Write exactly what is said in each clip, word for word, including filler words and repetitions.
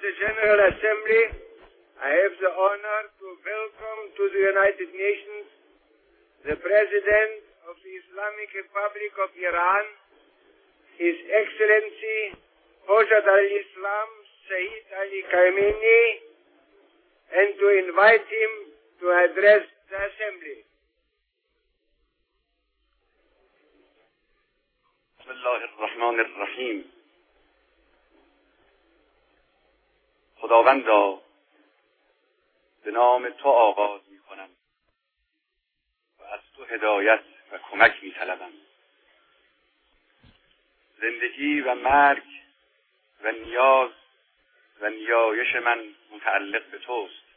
the General Assembly, I have the honor to welcome to the United Nations the President of the Islamic Republic of Iran, His Excellency Hojat al-Islam Sayyid Ali Khamenei, and to invite him to address the Assembly. بسم الله الرحمن الرحیم. خداوندا، به نام تو آغاز می کنم و از تو هدایت و کمک می طلبم. زندگی و مرگ و نیاز و نیایش من متعلق به توست.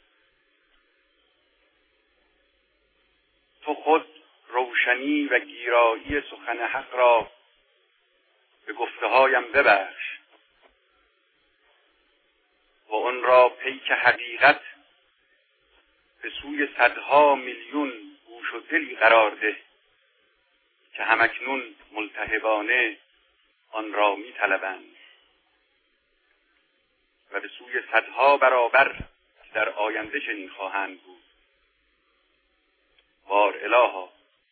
تو خود روشنی و گیرایی سخن حق را به گفته‌هایم ببخش و آن را پیک حقیقت به سوی صدها میلیون گوش و دلی قرار ده که همکنون ملتهبانه آن را می طلبند و به سوی صدها برابر که در آینده چنین خواهند بود. بار الها،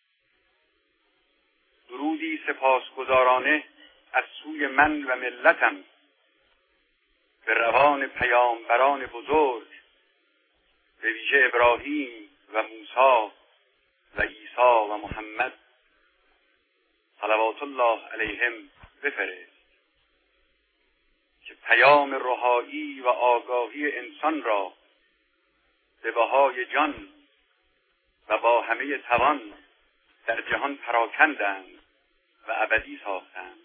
درودی سپاسگزارانه از سوی من و ملتم به روان پیامبران بزرگ، به ویژه ابراهیم و موسی و عیسی و محمد صلوات الله علیهم بفرست که پیام رهایی و آگاهی انسان را به بهای جان و با همه توان در جهان پراکندند و ابدی ساختند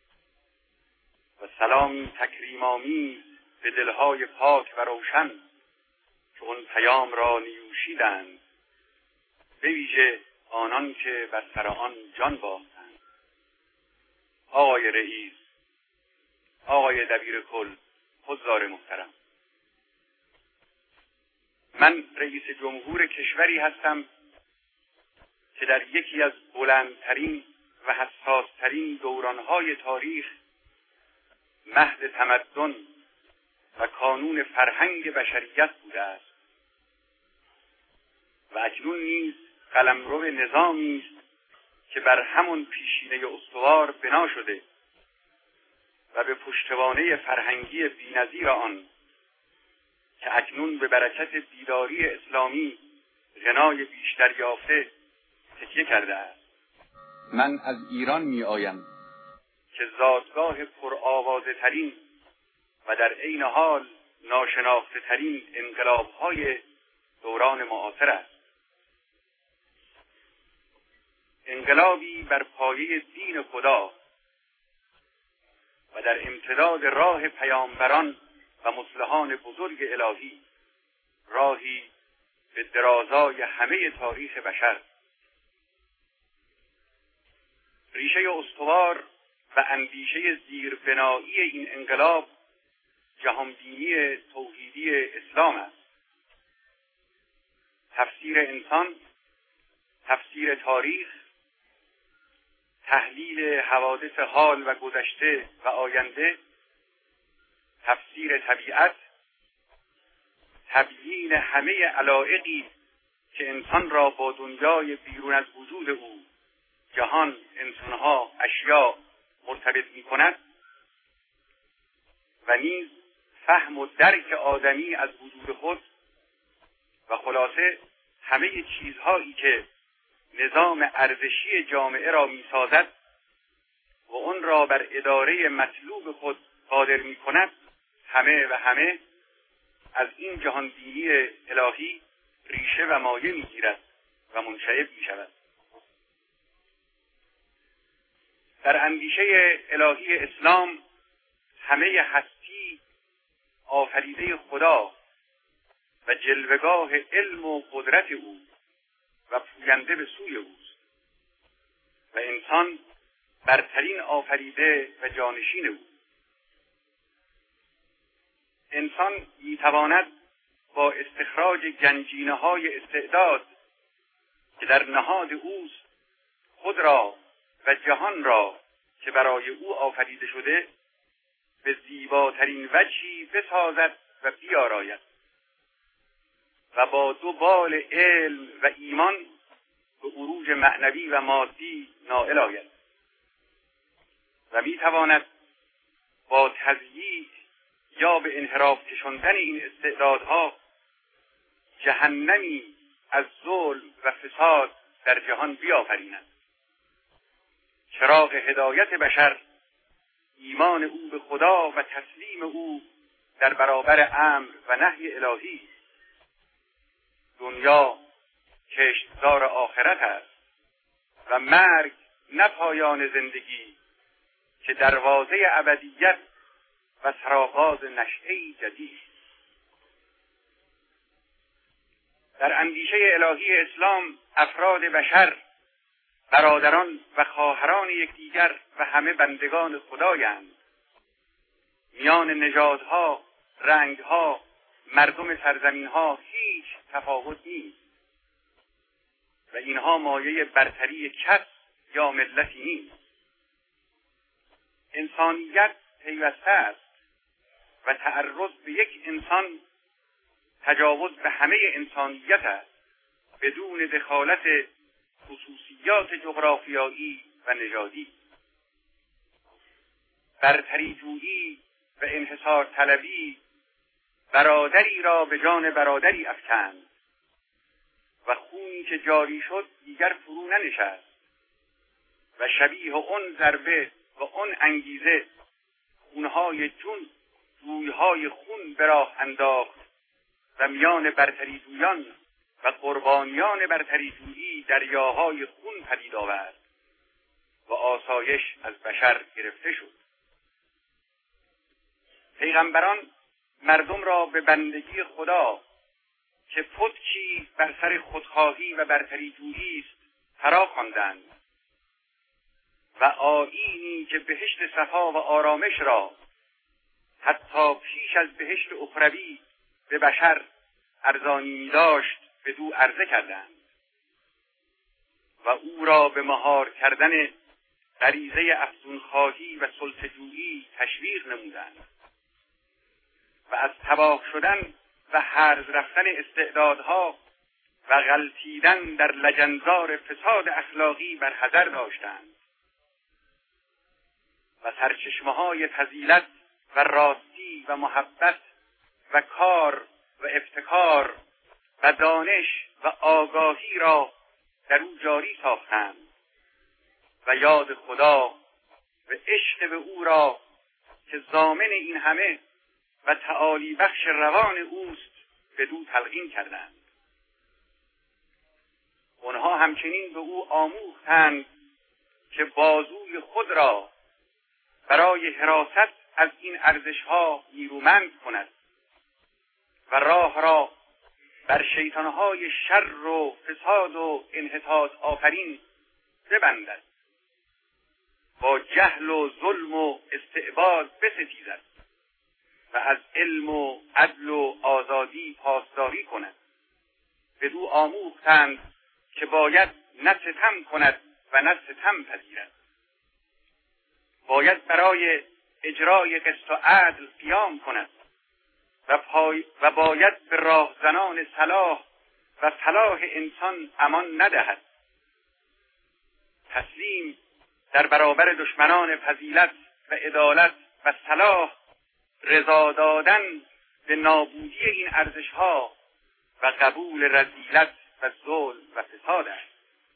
و سلامی تکریم‌آمیز به دلهای پاک و روشن که آن پیام را نیوشیدند، به ویژه آنان که بر سر آن جان باختند. آقای رئیس، آقای دبیر کل، حضار محترم، من رئیس جمهور کشوری هستم که در یکی از بلندترین و حساسترین دورانهای تاریخ مهد تمدن و کانون فرهنگ بشریت بوده است و اکنون نیز قلمرو نظامی است که بر همون پیشینه استوار بنا شده و به پشتوانه فرهنگی بی‌نظیر آن که اکنون به برکت بیداری اسلامی غنای بیشتر یافته تکیه کرده است. من از ایران می آیم که زادگاه پرآوازه ترین و در عین حال ناشناخته ترین انقلاب‌های دوران معاصر است. انقلابی بر پایه دین خدا و در امتداد راه پیامبران و مصلحان بزرگ الهی، راهی به درازای همه تاریخ بشر. ریشه استوار و اندیشه زیربنایی این انقلاب جهانبینی توحیدی اسلام است. تفسیر انسان، تفسیر تاریخ، تحلیل حوادث حال و گذشته و آینده، تفسیر طبیعت، تبیین همه علایقی که انسان را با دنیای بیرون از وجود او، جهان، انسانها، اشیاء مرتبط می کند و نیز فهم و درک آدمی از وجود خود و خلاصه همه چیزهایی که نظام ارزشی جامعه را می سازد و اون را بر اداره مطلوب خود قادر می کند، همه و همه از این جهان دینی الهی ریشه و مایه می گیرد و منشعب می شود. در اندیشه الهی اسلام همه هستی آفریده خدا و جلوگاه علم و قدرت او و پوینده به سوی اوست و انسان برترین آفریده و جانشین او. انسان میتواند با استخراج گنجینه های استعداد که در نهاد اوست خود را و جهان را که برای او آفریده شده به زیباترین وجهی بسازد و بیاراید و با دو بال علم و ایمان به عروج معنوی و مادی نائل آید و میتواند با تضییع یا به انحراف کشاندن این استعدادها جهنمی از ظلم و فساد در جهان بیافریند. چراغ هدایت بشر ایمان او به خدا و تسلیم او در برابر امر و نهی الهی. دنیا کشتزار آخرت است و مرگ نه پایان زندگی که دروازه ابدیت و سرآغاز نشأه‌ای جدید. در اندیشه الهی اسلام افراد بشر برادران و خواهران یکدیگر و همه بندگان خدایند. میان نژادها، رنگها، مردم سرزمینها هیچ تفاوت نیست و اینها مایه برتری کس یا ملتی نیست. انسانیت پیوسته است و تعرض به یک انسان تجاوز به همه انسانیت است بدون دخالت خصوصیات جغرافیایی و نژادی. برتری جویی و انحصار طلبی برادری را به جان برادری افکند و خونی که جاری شد دیگر فرو ننشست و شبیه اون ضربه و اون انگیزه خونهای جون جویهای خون به راه انداخت و میان برتری جویان و قربانیان برتری جویی دریاهای خون پدید آورد و آسایش از بشر گرفته شد. پیغمبران مردم را به بندگی خدا که پتچی بر سر خودخواهی و برتری جویی است فرا خواندند و آیینی که بهشت صفا و آرامش را حتی پیش از بهشت اخروی به بشر ارزانی می داشت به دو عرضه کردند و او را به مهار کردن غریزه افزونخواهی و سلطه‌جویی تشویق نمودند و از تباه شدن و هرز رفتن استعدادها و غلطیدن در لجنزار فساد اخلاقی بر حذر داشتند و سرچشمه‌های فضیلت و راستی و محبت و کار و ابتکار و دانش و آگاهی را در او جاری ساختند و یاد خدا و عشق به او را که ضامن این همه و تعالی بخش روان اوست بدو تلقین کردند. آنها همچنین به او آموختند که بازوی خود را برای حراست از این ارزش‌ها نیرومند کند و راه را بر شیطانهای شر و فساد و انحطاط آفرین ببندد، با جهل و ظلم و استعباد بستیزد و از علم و عدل و آزادی پاسداری کند. بدو آموختند که باید نه ستم کند و نه ستم پذیرد، باید برای اجرای قسط و عدل قیام کند و, پای و باید به راهزنان صلاح و فلاح انسان امان ندهد. تسلیم در برابر دشمنان فضیلت و عدالت و صلاح رضا دادن به نابودی این ارزش‌ها و قبول رذیلت و ظلم و فساد است.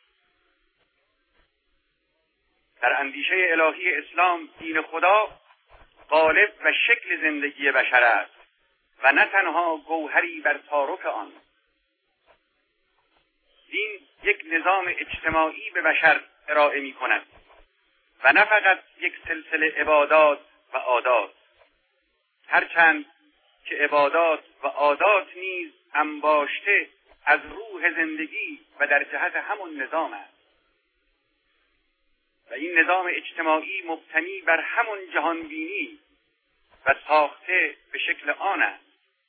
در اندیشه الهی اسلام دین خدا قالب و شکل زندگی بشر است و نه تنها گوهری بر تعارف آن. دین یک نظام اجتماعی به بشر ارائه می کند و نه فقط یک سلسله عبادات و عادات، هرچند که عبادات و عادات نیز انباشته از روح زندگی و در جهت همون نظام است و این نظام اجتماعی مبتنی بر همون جهانبینی و ساخته به شکل آن است.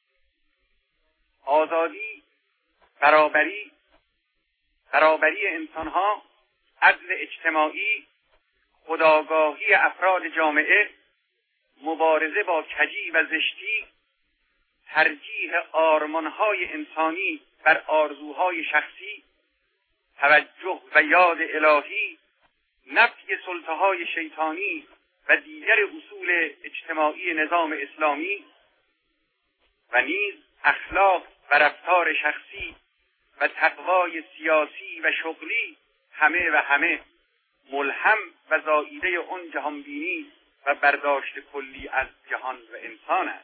آزادی، برابری، برابری انسانها، عدل اجتماعی، خودآگاهی افراد جامعه، مبارزه با کجی و زشتی، ترجیح آرمانهای انسانی بر آرزوهای شخصی، توجه و یاد الهی، نفی سلطه‌های شیطانی و دیگر اصول اجتماعی نظام اسلامی و نیز اخلاق و رفتار شخصی و تقوای سیاسی و شغلی همه و همه ملهم و زائیده اون جهانبینی و برداشت کلی از جهان و انسان است.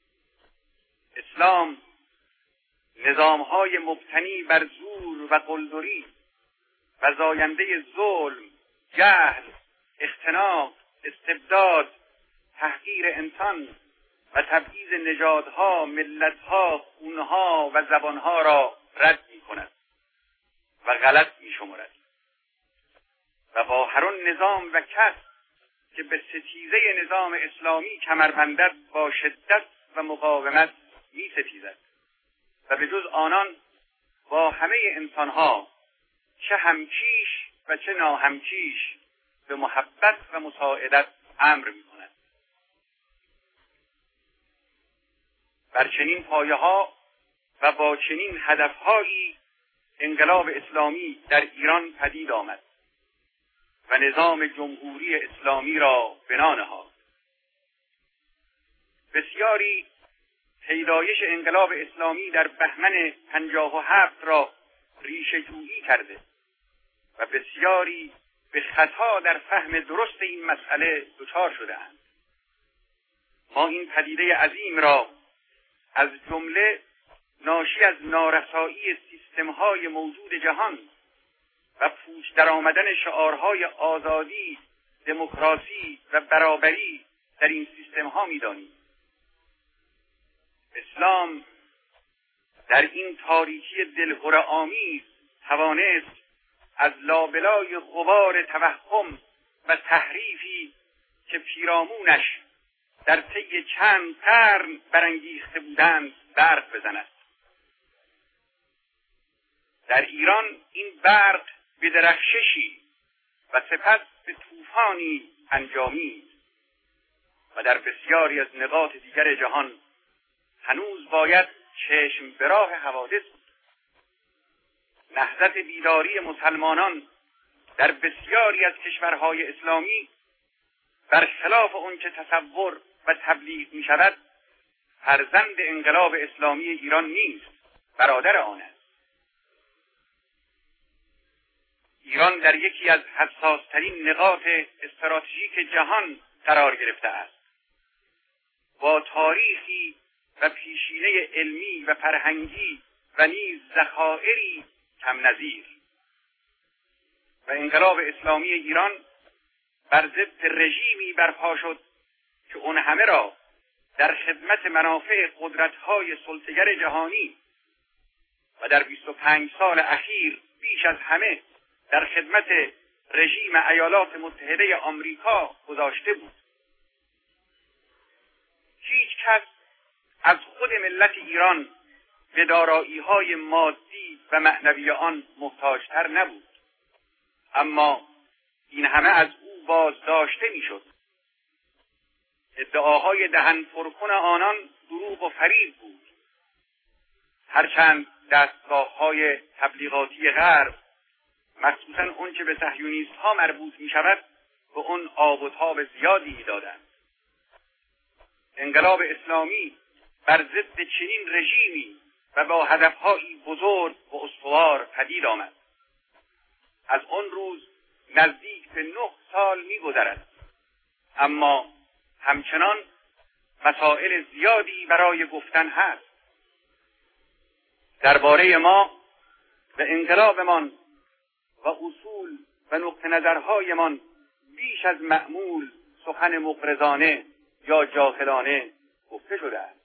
اسلام نظام‌های مبتنی بر زور و قلدری و زاینده ظلم، جهل، اختناق، استبداد، تحقیر انسان و تبعیض نژادها، ملتها، خونها و زبانها را رد می‌کند و غلط می‌شمارد و با هر آن نظام و کس که به ستیزه نظام اسلامی کمر بندد با شدت و مقاومت می‌ستیزد و به جز آنان با همه انسانها چه همکیش و چه ناهمکیش به محبت و مساعدت امر می‌کند. بر چنین پایه‌ها و با چنین هدف‌هایی انقلاب اسلامی در ایران پدید آمد و نظام جمهوری اسلامی را بنا نهاد. بسیاری پیدایش انقلاب اسلامی در بهمن پنجاه و هفت را ریشه جویی کرده و بسیاری به خطا در فهم درست این مسئله دچار شده‌اند. ما این پدیده عظیم را از جمله ناشی از نارسایی سیستم‌های موجود جهان و پوچ در آمدن شعارهای آزادی، دموکراسی و برابری در این سیستم‌ها می‌دانیم. اسلام در این تاریکی دلهره‌آمیز توانست از لابلای غبار توهم و تحریفی که پیرامونش در طی چند قرن برانگیخته بودند برق بزند. در ایران این برق به درخششی و سپس به طوفانی انجامید و در بسیاری از نقاط دیگر جهان هنوز باید چشم به راه حوادث بود. نهضت بیداری مسلمانان در بسیاری از کشورهای اسلامی برخلاف آنچه تصور و تبلیغ می شود فرزند انقلاب اسلامی ایران نیست، برادر آن است. ایران در یکی از حساس‌ترین نقاط استراتژیک جهان قرار گرفته است، با تاریخی و پیشینه علمی و فرهنگی و نیز ذخایری کم نظیر. و انقلاب اسلامی ایران بر ضد رژیمی برپا شد که اون همه را در خدمت منافع قدرت‌های سلطه‌گر جهانی و در بیست و پنج سال اخیر بیش از همه در خدمت رژیم ایالات متحده آمریکا گذاشته بود. هیچ کس از خود ملت ایران به دارایی‌های مادی و معنوی آن محتاج‌تر نبود، اما این همه از او بازداشته می‌شد. ادعاهای دهن پرکن آنان دروغ و فریب بود، هرچند دستگاه‌های تبلیغاتی غرب، مخصوصاً اون که به صهیونیست‌ها مربوط می‌شود، به اون آب و تاب زیادی می‌دادند. انقلاب اسلامی بر ضد چنین رژیمی و با هدف‌هایی بزرگ و استوار پدید آمد. از آن روز نزدیک به نه سال می‌گذرد، اما همچنان مسائل زیادی برای گفتن هست. درباره ما و انقلابمان و اصول و نقطه نظرهایمان بیش از معمول سخن مغرضانه یا جاهلانه گفته شده است.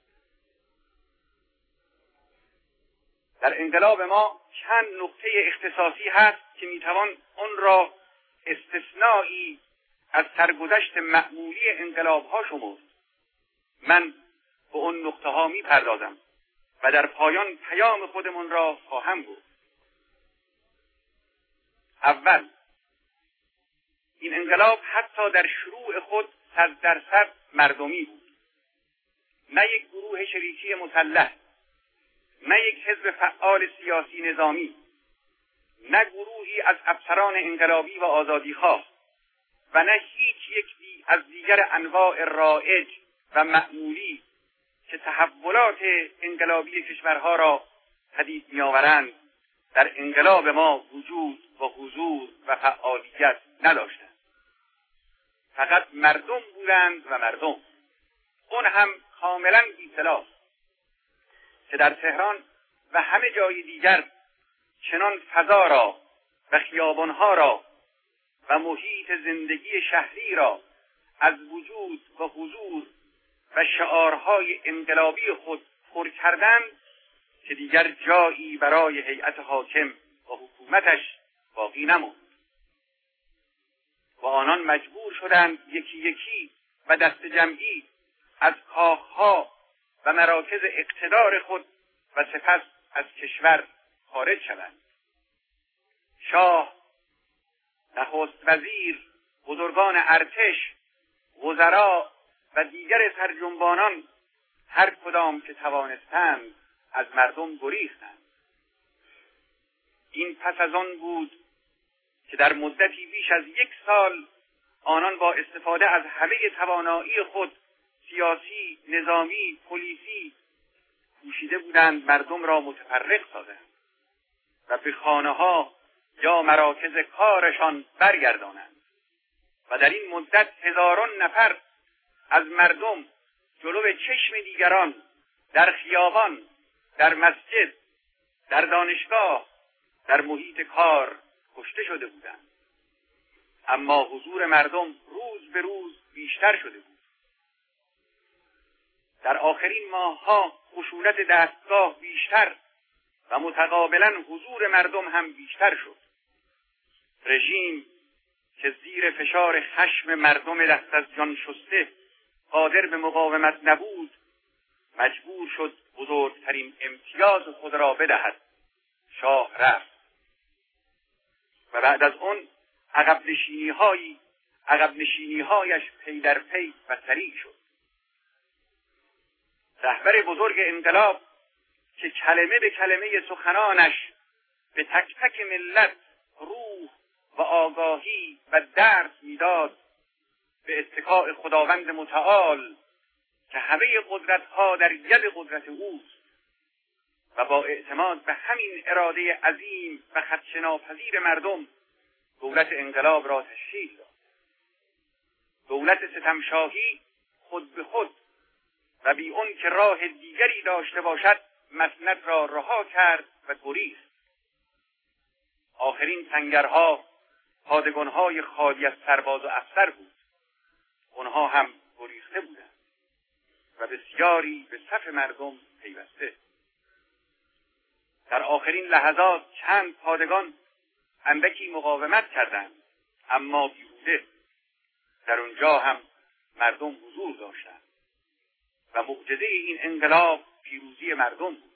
در انقلاب ما چند نقطه اختصاصی هست که میتوان آن را استثنایی از سرگذشت معمولی انقلاب‌ها شمرد. من به اون نقطه ها میپردازم و در پایان پیام خودمون را خواهم گفت. اول، این انقلاب حتی در شروع خود صد درصد مردمی بود. نه یک گروه شریکی مسلح، نه یک حزب فعال سیاسی نظامی، نه گروهی از افسران انقلابی و آزادیخواه و نه هیچ یک دی از دیگر انواع رایج و معمولی که تحولات انقلابی کشورها را پدید می‌آورند در انقلاب ما وجود و حضور و فعالیت نداشتند. فقط مردم بودند و مردم، اون هم کاملا بی‌سلاح، که در تهران و همه جای دیگر چنان فضا را و خیابانها را و محیط زندگی شهری را از وجود و حضور و شعارهای انقلابی خود پر کردند که دیگر جایی برای هیئت حاکم و حکومتش باقی نماند و آنان مجبور شدند یکی یکی و دست جمعی از کاخها و مراکز اقتدار خود و سپس از کشور خارج شوند. شاه، نخست وزیر، بزرگان ارتش، وزرا و دیگر سرجنبانان هر کدام که توانستند از مردم گریختند. این پس از آن بود که در مدتی بیش از یک سال آنان با استفاده از همه توانایی خود سیاسی، نظامی، پلیسی کوشیده بودند مردم را متفرق سازند و به خانه‌ها یا مراکز کارشان برگردانند و در این مدت هزاران نفر از مردم جلو چشم دیگران در خیابان، در مسجد، در دانشگاه، در محیط کار کشته شده بودند. اما حضور مردم روز به روز بیشتر شده بود. در آخرین ماه‌ها خشونت دستگاه بیشتر و متقابلا حضور مردم هم بیشتر شد. رژیم که زیر فشار خشم مردم دست از جان شسته قادر به مقاومت نبود، مجبور شد بزرگترین امتیاز خود را بدهد. شاه رفت و بعد از آن عقب نشینی‌هایی عقب نشینی‌هایش پی در پی و سریع شد. رهبر بزرگ انقلاب که کلمه به کلمه سخنانش به تک تک ملت روح و آگاهی و درس میداد، به اتکاء خداوند متعال که همه قدرت‌ها در ید قدرت اوست و با اعتماد به همین اراده عظیم و خدشه‌ناپذیر مردم دولت انقلاب را تشکیل داد. دولت ستمشاهی خود به خود و بی اون که راه دیگری داشته باشد مسند را رها کرد و گریخت. آخرین سنگرها پادگان‌های خالی از سرباز و افسر بود. آنها هم گریخته بودند و بسیاری به صف مردم پیوسته. در آخرین لحظات چند پادگان اندکی مقاومت کردند، اما بیهوده. در اونجا هم مردم حضور داشتند و معجزه این انقلاب پیروزی مردم بود.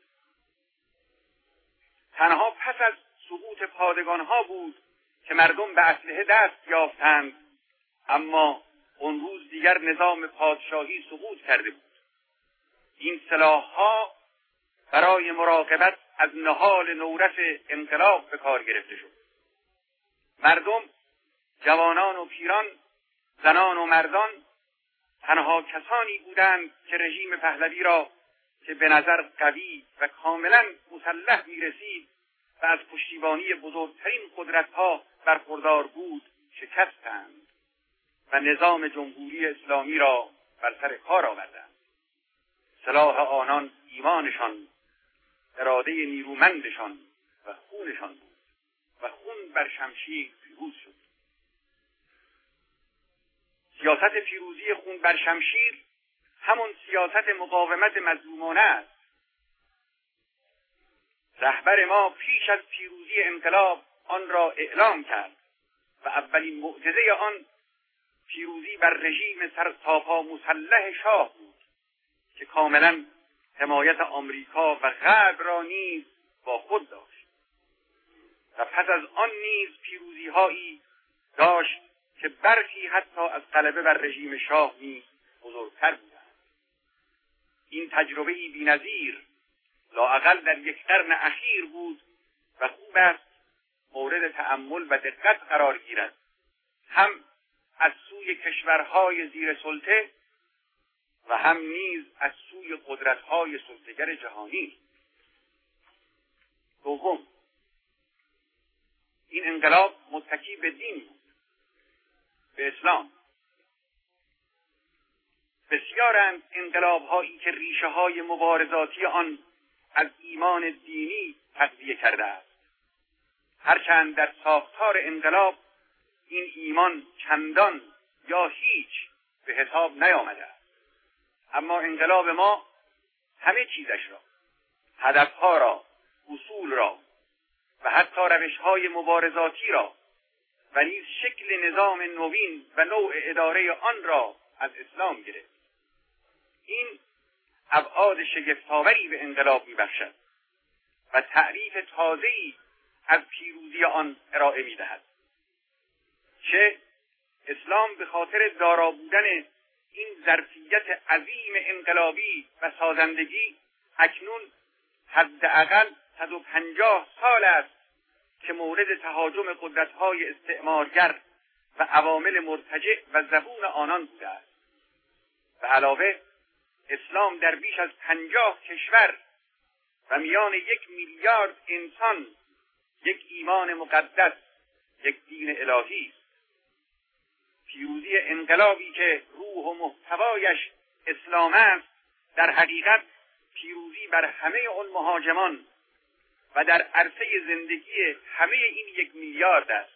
تنها پس از سقوط پادگان‌ها بود که مردم به اسلحه دست یافتند، اما اون روز دیگر نظام پادشاهی سقوط کرده بود. این سلاح‌ها برای مراقبت از نهال نورس انقلاب به کار گرفته شد. مردم، جوانان و پیران، زنان و مردان تنها کسانی بودند که رژیم پهلوی را که به نظر قوی و کاملا مسلح می‌رسید و از پشتیبانی بزرگترین قدرت‌ها برخوردار بود شکستند و نظام جمهوری اسلامی را بر سر کار آوردند. سلاح آنان ایمانشان، اراده نیرومندشان و خونشان بود و خون بر شمشیر پیروز شد. سیاست پیروزی خون بر شمشیر همون سیاست مقاومت مظلومانه است. رهبر ما پیش از پیروزی انقلاب آن را اعلام کرد و اولین معجزه آن پیروزی بر رژیم سرتاپا مسلح شاه بود که کاملا حمایت آمریکا و غرب را نیز با خود داشت و پس از آن نیز پیروزی هایی داشت که برخی حتی از غلبه بر رژیم شاه نیز بزرگتر بودند. این تجربه‌ای بی‌نظیر لااقل در یک قرن اخیر بود و خوب است مورد تأمل و دقت قرار گیرد، هم از سوی کشورهای زیر سلطه و هم نیز از سوی قدرت‌های سلطه‌گر جهانی. دوم، این انقلاب متکی به دین بود، به اسلام. بسیارند انقلاب‌هایی که ریشه‌های مبارزاتی آن از ایمان دینی تغذیه کرده است، هرچند در ساختار انقلاب این ایمان چندان یا هیچ به حساب نیامده است. اما انقلاب ما همه چیزش را، هدفها را، اصول را و حتی روش‌های مبارزاتی را و نیز شکل نظام نوین و نوع اداره آن را از اسلام گرفت. این ابعاد شگفت‌آوری به انقلاب می‌بخشد و تعریف تازه‌ای از پیروزی آن ارائه می‌دهد. چه اسلام به خاطر دارا بودن این ظرفیت عظیم انقلابی و سازندگی اکنون حداقل صد و پنجاه سال است که مورد تهاجم قدرت‌های استعمارگر و عوامل مرتجع و زبون آنان بوده است. به علاوه اسلام در بیش از پنجاه کشور و میان یک میلیارد انسان یک ایمان مقدس، یک دین الهی است. پیروزی انقلابی که روح و محتوایش اسلام است در حقیقت پیروزی بر همه اون مهاجمان و در عرصه زندگی همه این یک میلیارد است.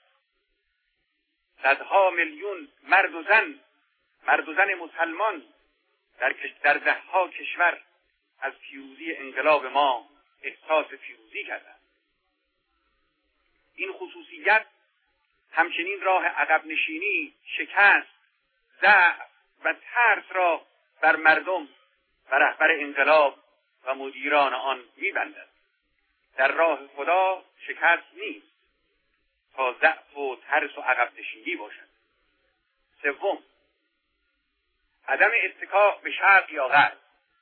صدها میلیون مرد و زن مرد و زن مسلمان در در دهها کشور از پیروزی انقلاب ما احساس پیروزی کردند. این خصوصیت همچنین راه عقب نشینی، شکست، ضعف و ترس را بر مردم و رهبر انقلاب و مدیران آن می‌بندد. در راه خدا شکست نیست تا ضعف و ترس و عقب نشینی باشد. سوم، عدم اتکا به شرق یا غرب.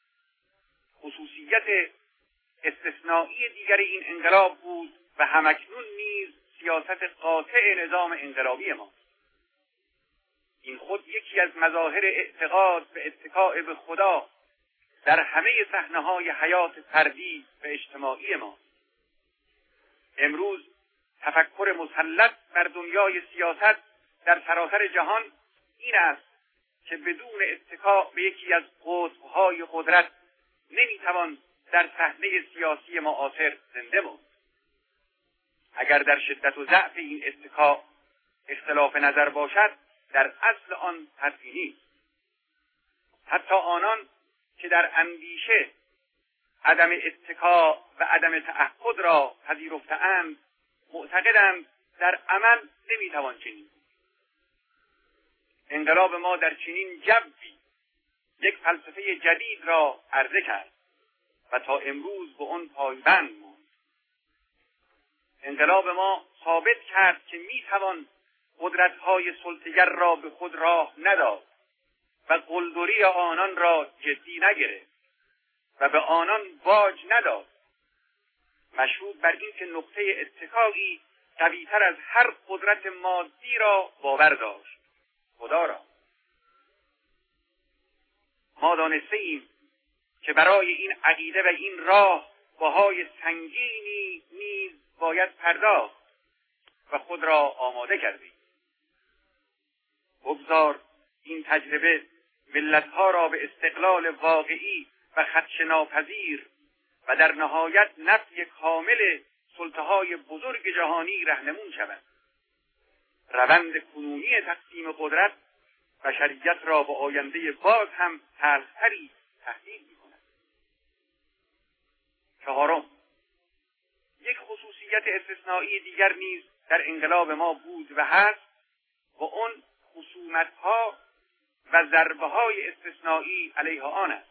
خصوصیت استثنایی دیگر این انقلاب بود و همکنون نیز سیاست قاطع نظام انقلابی ما. این خود یکی از مظاهر اعتقاد به اتکاء به خدا در همه صحنه‌های حیات فردی و اجتماعی ما. امروز تفکر مسلط بر دنیای سیاست در سراسر جهان این است که بدون اتکاء به یکی از قطب‌های قدرت نمیتوان در صحنه سیاسی معاصر زنده ماند. اگر در شدت و ضعف این اتکاء اختلاف نظر باشد، در اصل آن حرفی نیست. حتی آنان که در اندیشه عدم اتکاء و عدم تعهد را پذیرفته‌اند، معتقدند در عمل نمیتوان چنین. انقلاب ما در چنین جوی یک فلسفه جدید را عرضه کرد و تا امروز به آن پایبند ماند. انقلاب ما ثابت کرد که میتوان قدرت‌های سلطه‌گر را به خود راه نداد و قلدری آنان را جدی نگرفت و به آنان باج نداد، مشروط بر این که نقطه اتکایی قوی‌تر از هر قدرت مادی را باور داشت، خدا را. ما دانسته‌ایم که برای این عقیده و این راه بهای سنگینی نیز باید پرداخت و خود را آماده کردیم. بگذار این تجربه ملت‌ها را به استقلال واقعی و خدشه‌ناپذیر و در نهایت نفی کامل سلطه‌های بزرگ جهانی رهنمون شود. روند کنونی تقسیم قدرت بشریت را به آینده باز هم تلخ‌تری تهدید می‌کند. چهارم، یک خصوصیت استثنایی دیگر نیز در انقلاب ما بود و هست و اون خصومت‌ها و ضربه‌های استثنایی علیه آن است.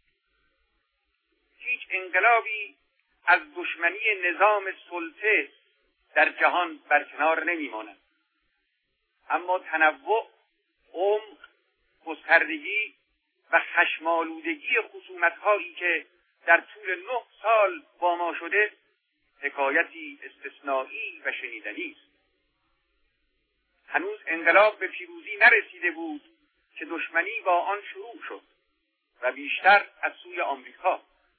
هیچ انقلابی از دشمنی نظام سلطه در جهان برکنار نمی‌ماند، اما تنوع، عمق، گستردگی و خشمالودگی خصومت‌هایی که در طول نه سال با ما شده حکایتی استثنایی و شنیدنی است. هنوز انقلاب به پیروزی نرسیده بود که دشمنی با آن شروع شد و بیشتر از سوی آمریکا.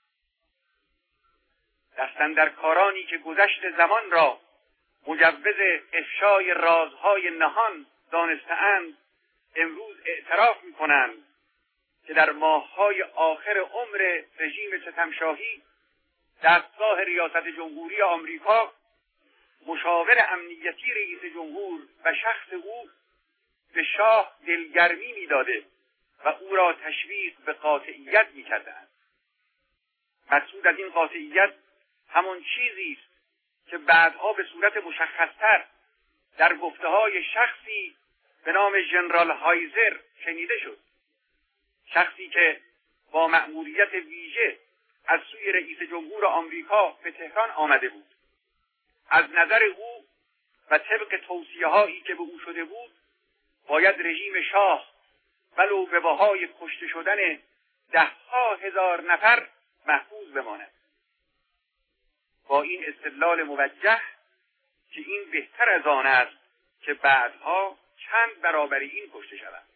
دستاندرکارانی که گذشت زمان را مجوز افشای رازهای نهان دانسته‌اند امروز اعتراف می‌کنند که در ماه‌های آخر عمر رژیم ستمشاهی دستگاه ریاست جمهوری آمریکا مشاور امنیتی رئیس جمهور و شخص او به شاه دلگرمی می‌داده و او را تشویق به قاطعیت می‌کردند. مقصود از این قاطعیت همون چیزی است که بعدها به صورت مشخص‌تر در گفته‌های شخصی به نام ژنرال هایزر شنیده شد. شخصی که با مأموریت ویژه از سوی رئیس جمهور آمریکا به تهران آمده بود. از نظر او و طبق توصیه‌هایی که به او شده بود باید رژیم شاه ولو به بهای کشته شدن ده‌ها هزار نفر محفوظ بماند. با این استدلال موجه که این بهتر از آن است که بعدها چند برابر این کشته شود.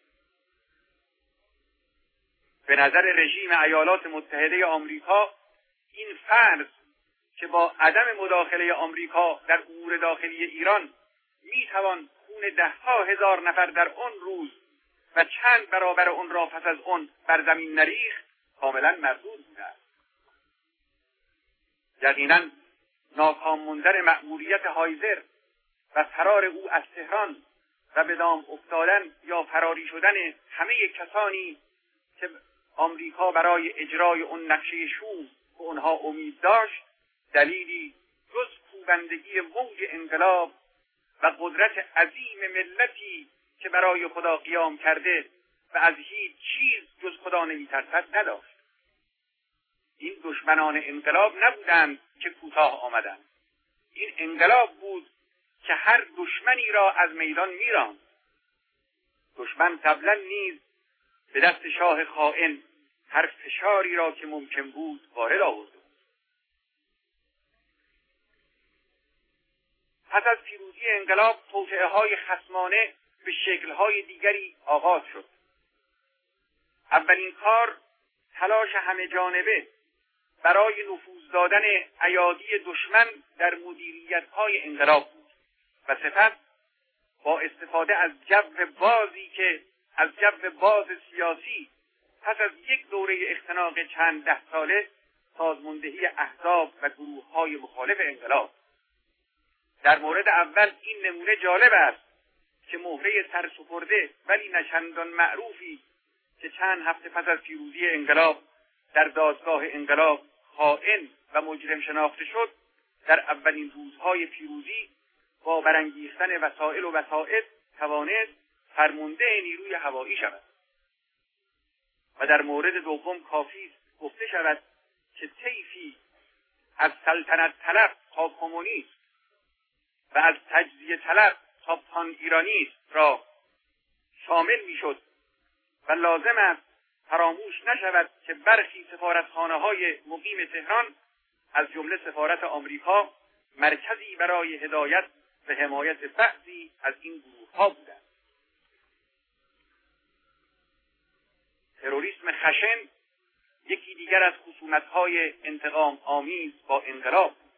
به نظر رژیم ایالات متحده آمریکا این فرض که با عدم مداخله آمریکا در امور داخلی ایران میتوان خون ده ها هزار نفر در آن روز و چند برابر آن را پس از آن بر زمین نریخت کاملا مردود بوده است. یقینا ناکام موندن مأموریت هایزر و فرار او از تهران و به دام افتادن یا فراری شدن همه کسانی که آمریکا برای اجرای اون نقشه شوم به اونها امید داشت دلیلی جز کوبندگی موج انقلاب و قدرت عظیم ملتی که برای خدا قیام کرده و از هیچ چیز جز خدا نمی‌ترسد نداشت. این دشمنان انقلاب نبودند که کوتاه آمدند. این انقلاب بود که هر دشمنی را از میدان میراند. دشمن قبلا نیز به دست شاه خائن هر فشاری را که ممکن بود وارد آورد. پس از پیروزی انقلاب توطئه‌های خصمانه به شکل‌های دیگری آغاز شد. اولین کار تلاش همه جانبه برای نفوذ دادن ایادی دشمن در مدیریت‌های انقلاب بود و سپس با استفاده از جو بازی که از جو باز سیاسی پس از یک دوره اختناق چند ده ساله سازماندهی احزاب و گروه‌های مخالف انقلاب. در مورد اول این نمونه جالب است که مهره سرسپرده ولی نچندان معروفی که چند هفته پس از پیروزی انقلاب در دادگاه انقلاب خائن و مجرم شناخته شد در اولین روزهای پیروزی با برانگیختن وسایل و وسائط توانست فرمانده نیروی هوایی شود. و در مورد دوم کافی است گفته شود که طیفی از سلطنت طلب تا کمونیست و از تجزیه طلب تا پان ایرانیست را شامل میشد و لازم است فراموش نشود که برخی سفارتخانه‌های مقیم تهران از جمله سفارت آمریکا مرکزی برای هدایت و حمایت بعضی از این گروه‌ها بودند. تروریسم خشن یکی دیگر از خصومت‌های انتقام آمیز با انقلاب بود.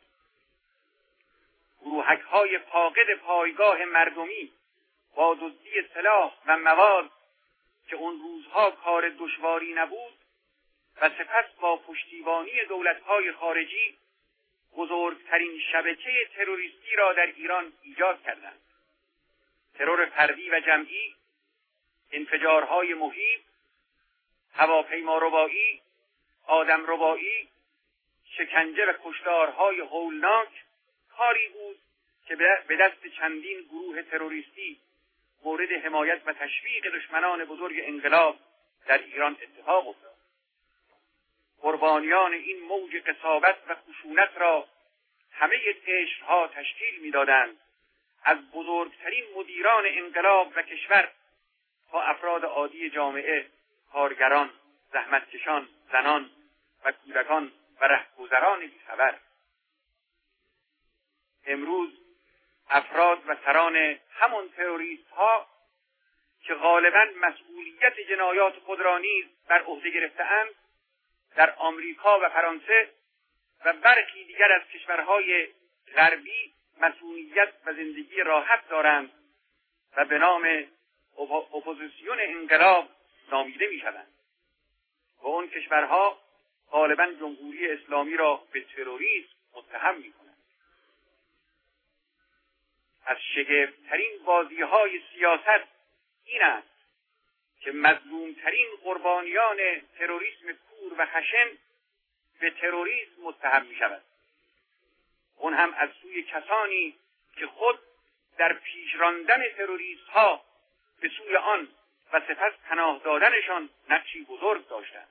گروهک‌های فاقد پایگاه مردمی با دزدی سلاح و مواد که اون روزها کار دشواری نبود و سپس با پشتیبانی دولت‌های خارجی بزرگترین شبکه تروریستی را در ایران ایجاد کردند. ترور فردی و جمعی، انفجارهای مهیب، هواپیماربایی، آدمربایی، شکنجه و کشتارهای هولناک کاری بود که به دست چندین گروه تروریستی مورد حمایت و تشویق دشمنان بزرگ انقلاب در ایران اتفاق افتاد. قربانیان این موج قساوت و خشونت را همه قشرها تشکیل می‌دادند، از بزرگترین مدیران انقلاب و کشور تا افراد عادی جامعه، کارگران زحمتکشان، زنان و کودکان و رهگذران بی‌خبر. امروز افراد و سران همون تروریست ها که غالباً مسئولیت جنایات خود را نیز بر عهده گرفته‌اند، در آمریکا و فرانسه و برخی دیگر از کشورهای غربی مسئولیت و زندگی راحت دارند و به نام اپوزیسیون انقلاب نامیده می‌شوند و اون کشورها غالباً جمهوری اسلامی را به تروریسم متهم می‌کنند. از شگفت‌ترین بازی‌های سیاست این است که مظلوم‌ترین قربانیان تروریسم کور و خشن به تروریسم متهم می‌شود، اون هم از سوی کسانی که خود در پیش راندن تروریست‌ها به سوی آن و سپس پناه دادنشان نقشی بزرگ داشتند.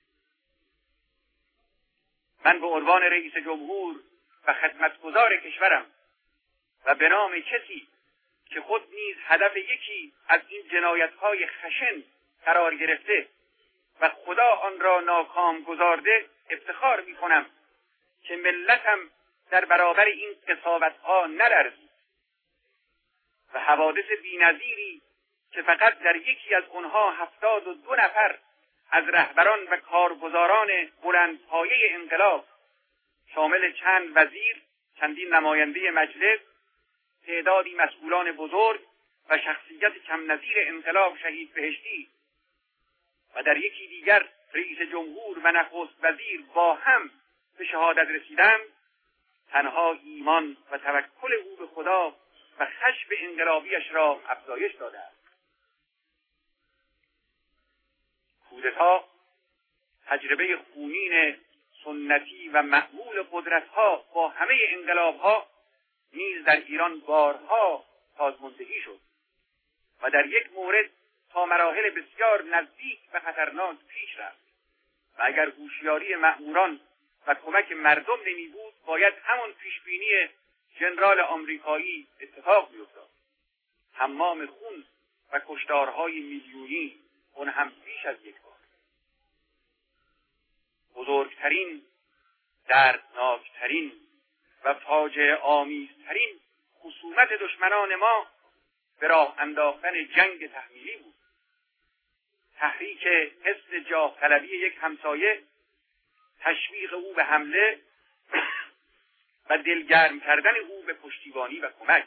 من به عنوان رئیس جمهور و خدمتگزار کشورم و به نام کسی که خود نیز هدف یکی از این جنایت‌های خشن قرار گرفته و خدا آن را ناکام گذارده افتخار می‌کنم که ملتم در برابر این قساوت‌ها نلرزید و حوادث بی‌نظیری که فقط در یکی از آنها هفتاد و دو نفر از رهبران و کارگزاران بلندپایه انقلاب شامل چند وزیر، چندین نماینده مجلس، تعدادی مسئولان بزرگ و شخصیت کم نظیر انقلاب شهید بهشتی و در یکی دیگر رئیس جمهور و نخست وزیر با هم به شهادت رسیدند، تنها ایمان و توکل او به خدا و خشم انقلابیش را افزایش داده است. کودتا تجربه خونین سنتی و معمول قدرت‌ها با همه انقلاب‌ها نیز در ایران بارها سازماندهی شد و در یک مورد تا مراحل بسیار نزدیک و خطرناک پیش رفت و اگر هوشیاری مأموران و کمک مردم نمی بود باید همون پیشبینی ژنرال آمریکایی اتفاق بیفتاد. حمام خون و کشتارهای میلیونی، اون هم بیش از یک بار. بزرگترین، دردناکترین و فاجعه آمیزترین خصومت دشمنان ما به راه انداختن جنگ تحمیلی بود. تحریک حس جاه طلبی یک همسایه، تشویق او به حمله و دلگرم کردن او به پشتیبانی و کمک.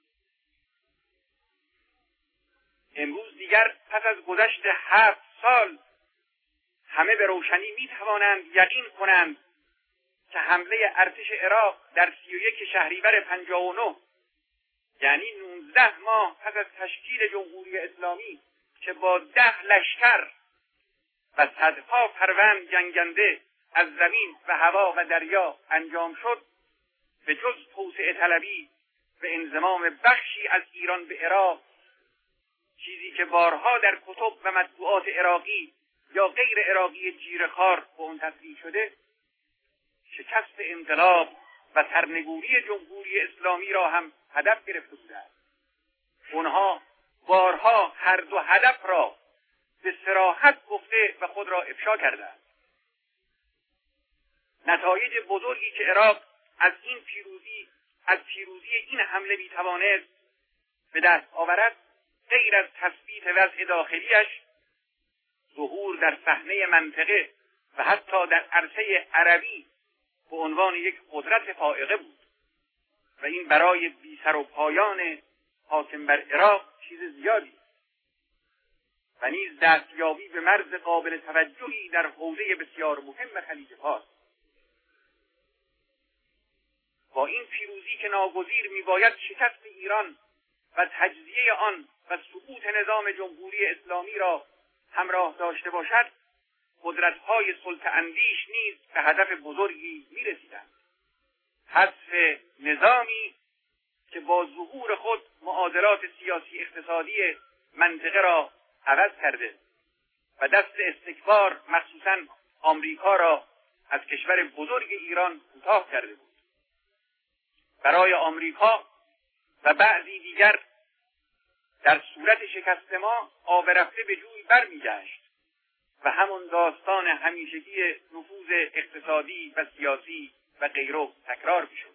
امروز دیگر پس از گذشت هفت سال همه به روشنی می توانند یقین کنند که حمله ارتش عراق در سی و یک شهریور پنجاه و نه، یعنی نوزده ماه پس از تشکیل جمهوری اسلامی که با ده لشکر و صدها فروند جنگنده از زمین و هوا و دریا انجام شد، به جز توسعه طلبی و انضمام بخشی از ایران به عراق، چیزی که بارها در کتب و مطبوعات عراقی یا غیر عراقی جیره‌خوار به اون تصریح شده، شکست انقلاب و سرنگونی جمهوری اسلامی را هم هدف گرفته بودند. اونها بارها هر دو هدف را به صراحت گفته و خود را افشا کردند. نتایج بزرگی که عراق از این پیروزی از پیروزی این حمله میتوانست به دست آورد، غیر از تثبیت وضع داخلیش، ظهور در صحنه منطقه و حتی در عرصه عربی به عنوان یک قدرت فائقه بود و این برای بی سر و پایان حاکم بر عراق چیز زیادی و نیز دستیابی به مرز قابل توجهی در حوزه بسیار مهم خلیج فارس. با این پیروزی که ناگزیر میباید شکست ایران و تجزیه آن و سقوط نظام جمهوری اسلامی را همراه داشته باشد، قدرت‌های سلطه اندیش نیز به هدف بزرگی می‌رسیدند. حذف نظامی که با ظهور خود معادلات سیاسی اقتصادی منطقه را عوض کرده و دست استکبار مخصوصاً آمریکا را از کشور بزرگ ایران کوتاه کرده بود. برای آمریکا و بعضی دیگر در صورت شکست ما آب رفته به جوی برمیگشت و همون داستان همیشگی نفوذ اقتصادی و سیاسی و غیره تکرار میشد.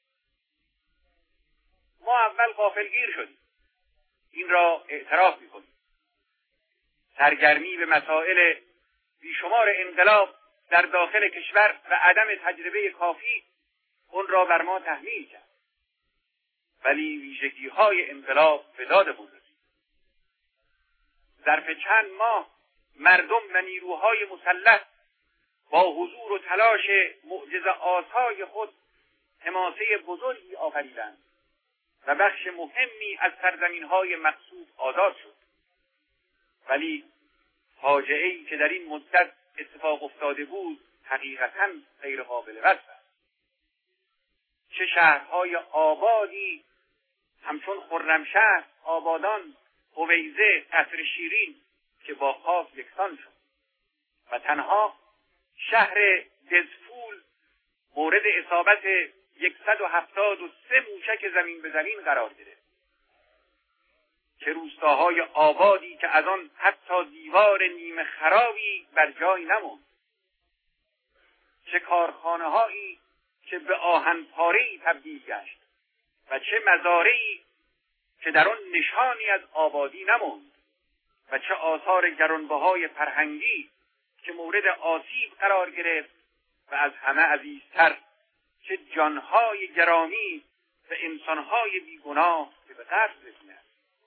ما اول غافلگیر شدیم، این را اعتراف میکنیم. سرگرمی به مسائل بیشمار انقلاب در داخل کشور و عدم تجربه کافی اون را بر ما تحمیل کرد، ولی ویژگی‌های انقلاب به دادمون رسید. ظرف چند ماه مردم و نیروهای مسلح با حضور و تلاش معجزه‌آسای خود حماسه بزرگی آفریدند و بخش مهمی از سرزمین‌های مغصوب آزاد شد. ولی فاجعه‌ای که در این مدت اتفاق افتاده بود حقیقتاً غیر قابل وصف است. چه شهرهای آبادی همچون خرمشهر، آبادان، هویزه، قصر شیرین که با خاک یکسان شد و تنها شهر دزفول مورد اصابت صد و هفتاد و سه موشک زمین به زمین قرار گرفت. چه روستاهای آبادی که از آن حتی دیوار نیمه خرابی بر جای نماند. چه کارخانه‌هایی که به آهن پاره‌ای تبدیل گشت و چه مزارعی که در آن نشانی از آبادی نماند و چه آثار گرانبهای فرهنگی که مورد آسیب قرار گرفت و از همه عزیزتر چه جانهای گرامی و انسانهای بیگناه که به قتل رسیدند.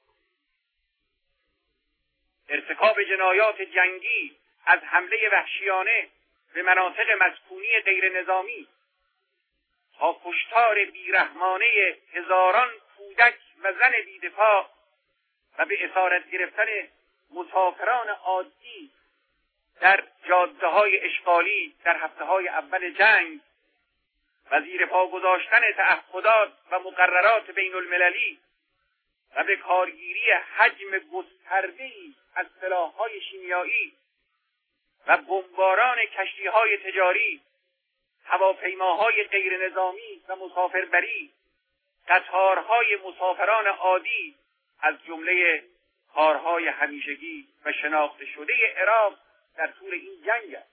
ارتکاب جنایات جنگی از حمله وحشیانه به مناطق مسکونی غیر نظامی تا کشتار بیرحمانه هزاران کودک و زن بی‌دفاع و به اسارت گرفتن مسافران عادی در جاده‌های اشغالی در هفته‌های اول جنگ و زیر پا گذاشتن تعهدات و مقررات بین المللی و به کارگیری حجم گسترده‌ای از سلاح‌های شیمیایی و بمباران کشتی‌های تجاری، هواپیماهای غیر نظامی و مسافربری، قطارهای مسافران عادی از جمله کارهای همیشگی و شناخته شده عراق در طول این جنگ است.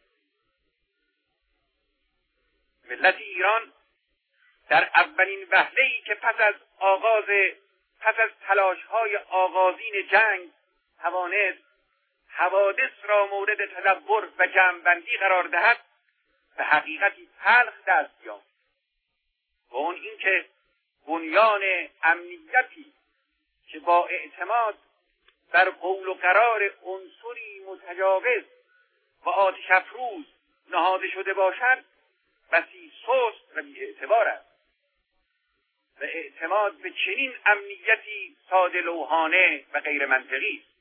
ملت ایران در اولین وهله‌ای که پس از آغاز پس از تلاش‌های آغازین جنگ توانست حوادث را مورد تدبر و جمع‌بندی قرار دهد، به حقیقتی تلخ دست یافت و اون این که بنیان امنیتی که با اعتماد بر قول و قرار عنصری متجاوز و آتش افروز نهاده شده باشد بسی سست و بی‌اعتبار است و اعتماد به چنین امنیتی ساده لوحانه و غیر منطقی است.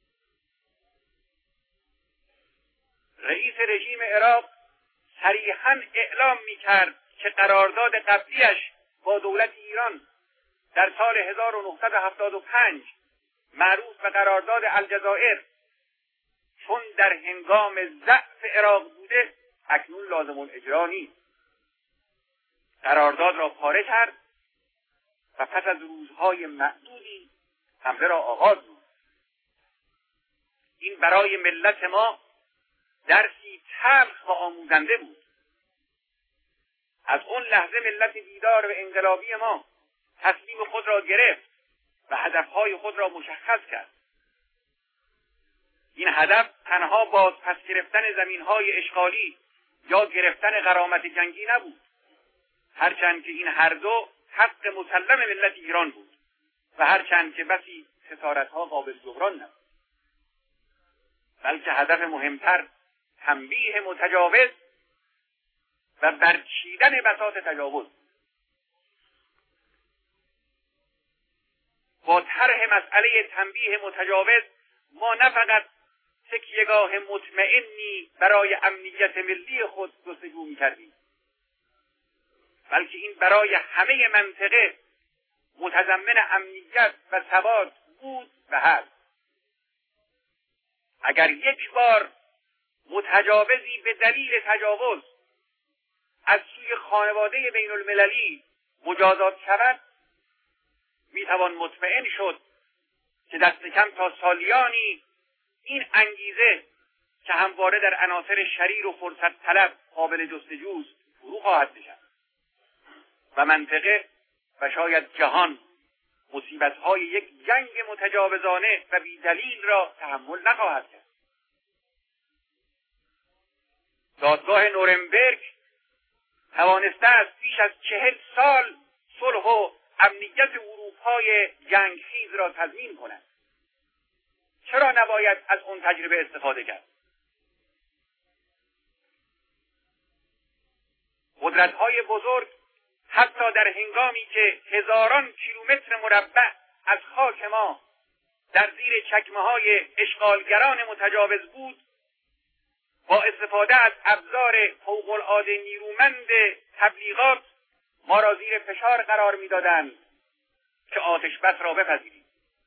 رئیس رژیم عراق صریحاً اعلام می‌کرد که قرارداد قبلیش با دولت ایران در سال هزار و نهصد و هفتاد و پنج معروف به قرارداد الجزایر چون در هنگام ضعف عراق بوده اکنون لازم الاجرا نیست. قرارداد را پاره کرد و پس از روزهای معدودی حمله را آغاز نمود. این برای ملت ما درسی تلخ و آموزنده بود. از اون لحظه ملت بیدار و انقلابی ما تصمیم خود را گرفت و هدفهای خود را مشخص کرد. این هدف تنها باز پس گرفتن زمینهای اشغالی یا گرفتن غرامت جنگی نبود، هرچند که این هر دو حق مسلم ملت ایران بود و هرچند که بسی خسارتها قابل جبران نبود، بلکه هدف مهمتر تنبیه متجاوز و برچیدن بساط تجاوز. با طرح مسئله تنبیه متجاوز ما نه فقط تکیه‌گاه مطمئنی برای امنیت ملی خود جستجو می‌کردیم، بلکه این برای همه منطقه متضمن امنیت و ثبات بود و هست. اگر یک بار متجاوزی به دلیل تجاوز از سوی خانواده بین المللی مجازات شود، میتوان مطمئن شد که دست کم تا سالیانی این انگیزه که همواره در عناصر شریر و فرصت طلب قابل جستجوست فرو خواهد نشست و منطقه و شاید جهان مصیبت‌های یک جنگ متجاوزانه و بی‌دلیل را تحمل نخواهد کرد. دادگاه نورنبرگ توانسته است پیش از چهل سال صلح و امنیت اروپای جنگخیز را تضمین کند. چرا نباید از اون تجربه استفاده کرد؟ قدرت‌های بزرگ حتی در هنگامی که هزاران کیلومتر مربع از خاک ما در زیر چکمه‌های اشغالگران متجاوز بود، با استفاده از ابزار فوق‌العاده نیرومند تبلیغات ما را زیر فشار قرار می‌دادند که آتش بس را بپذیریم.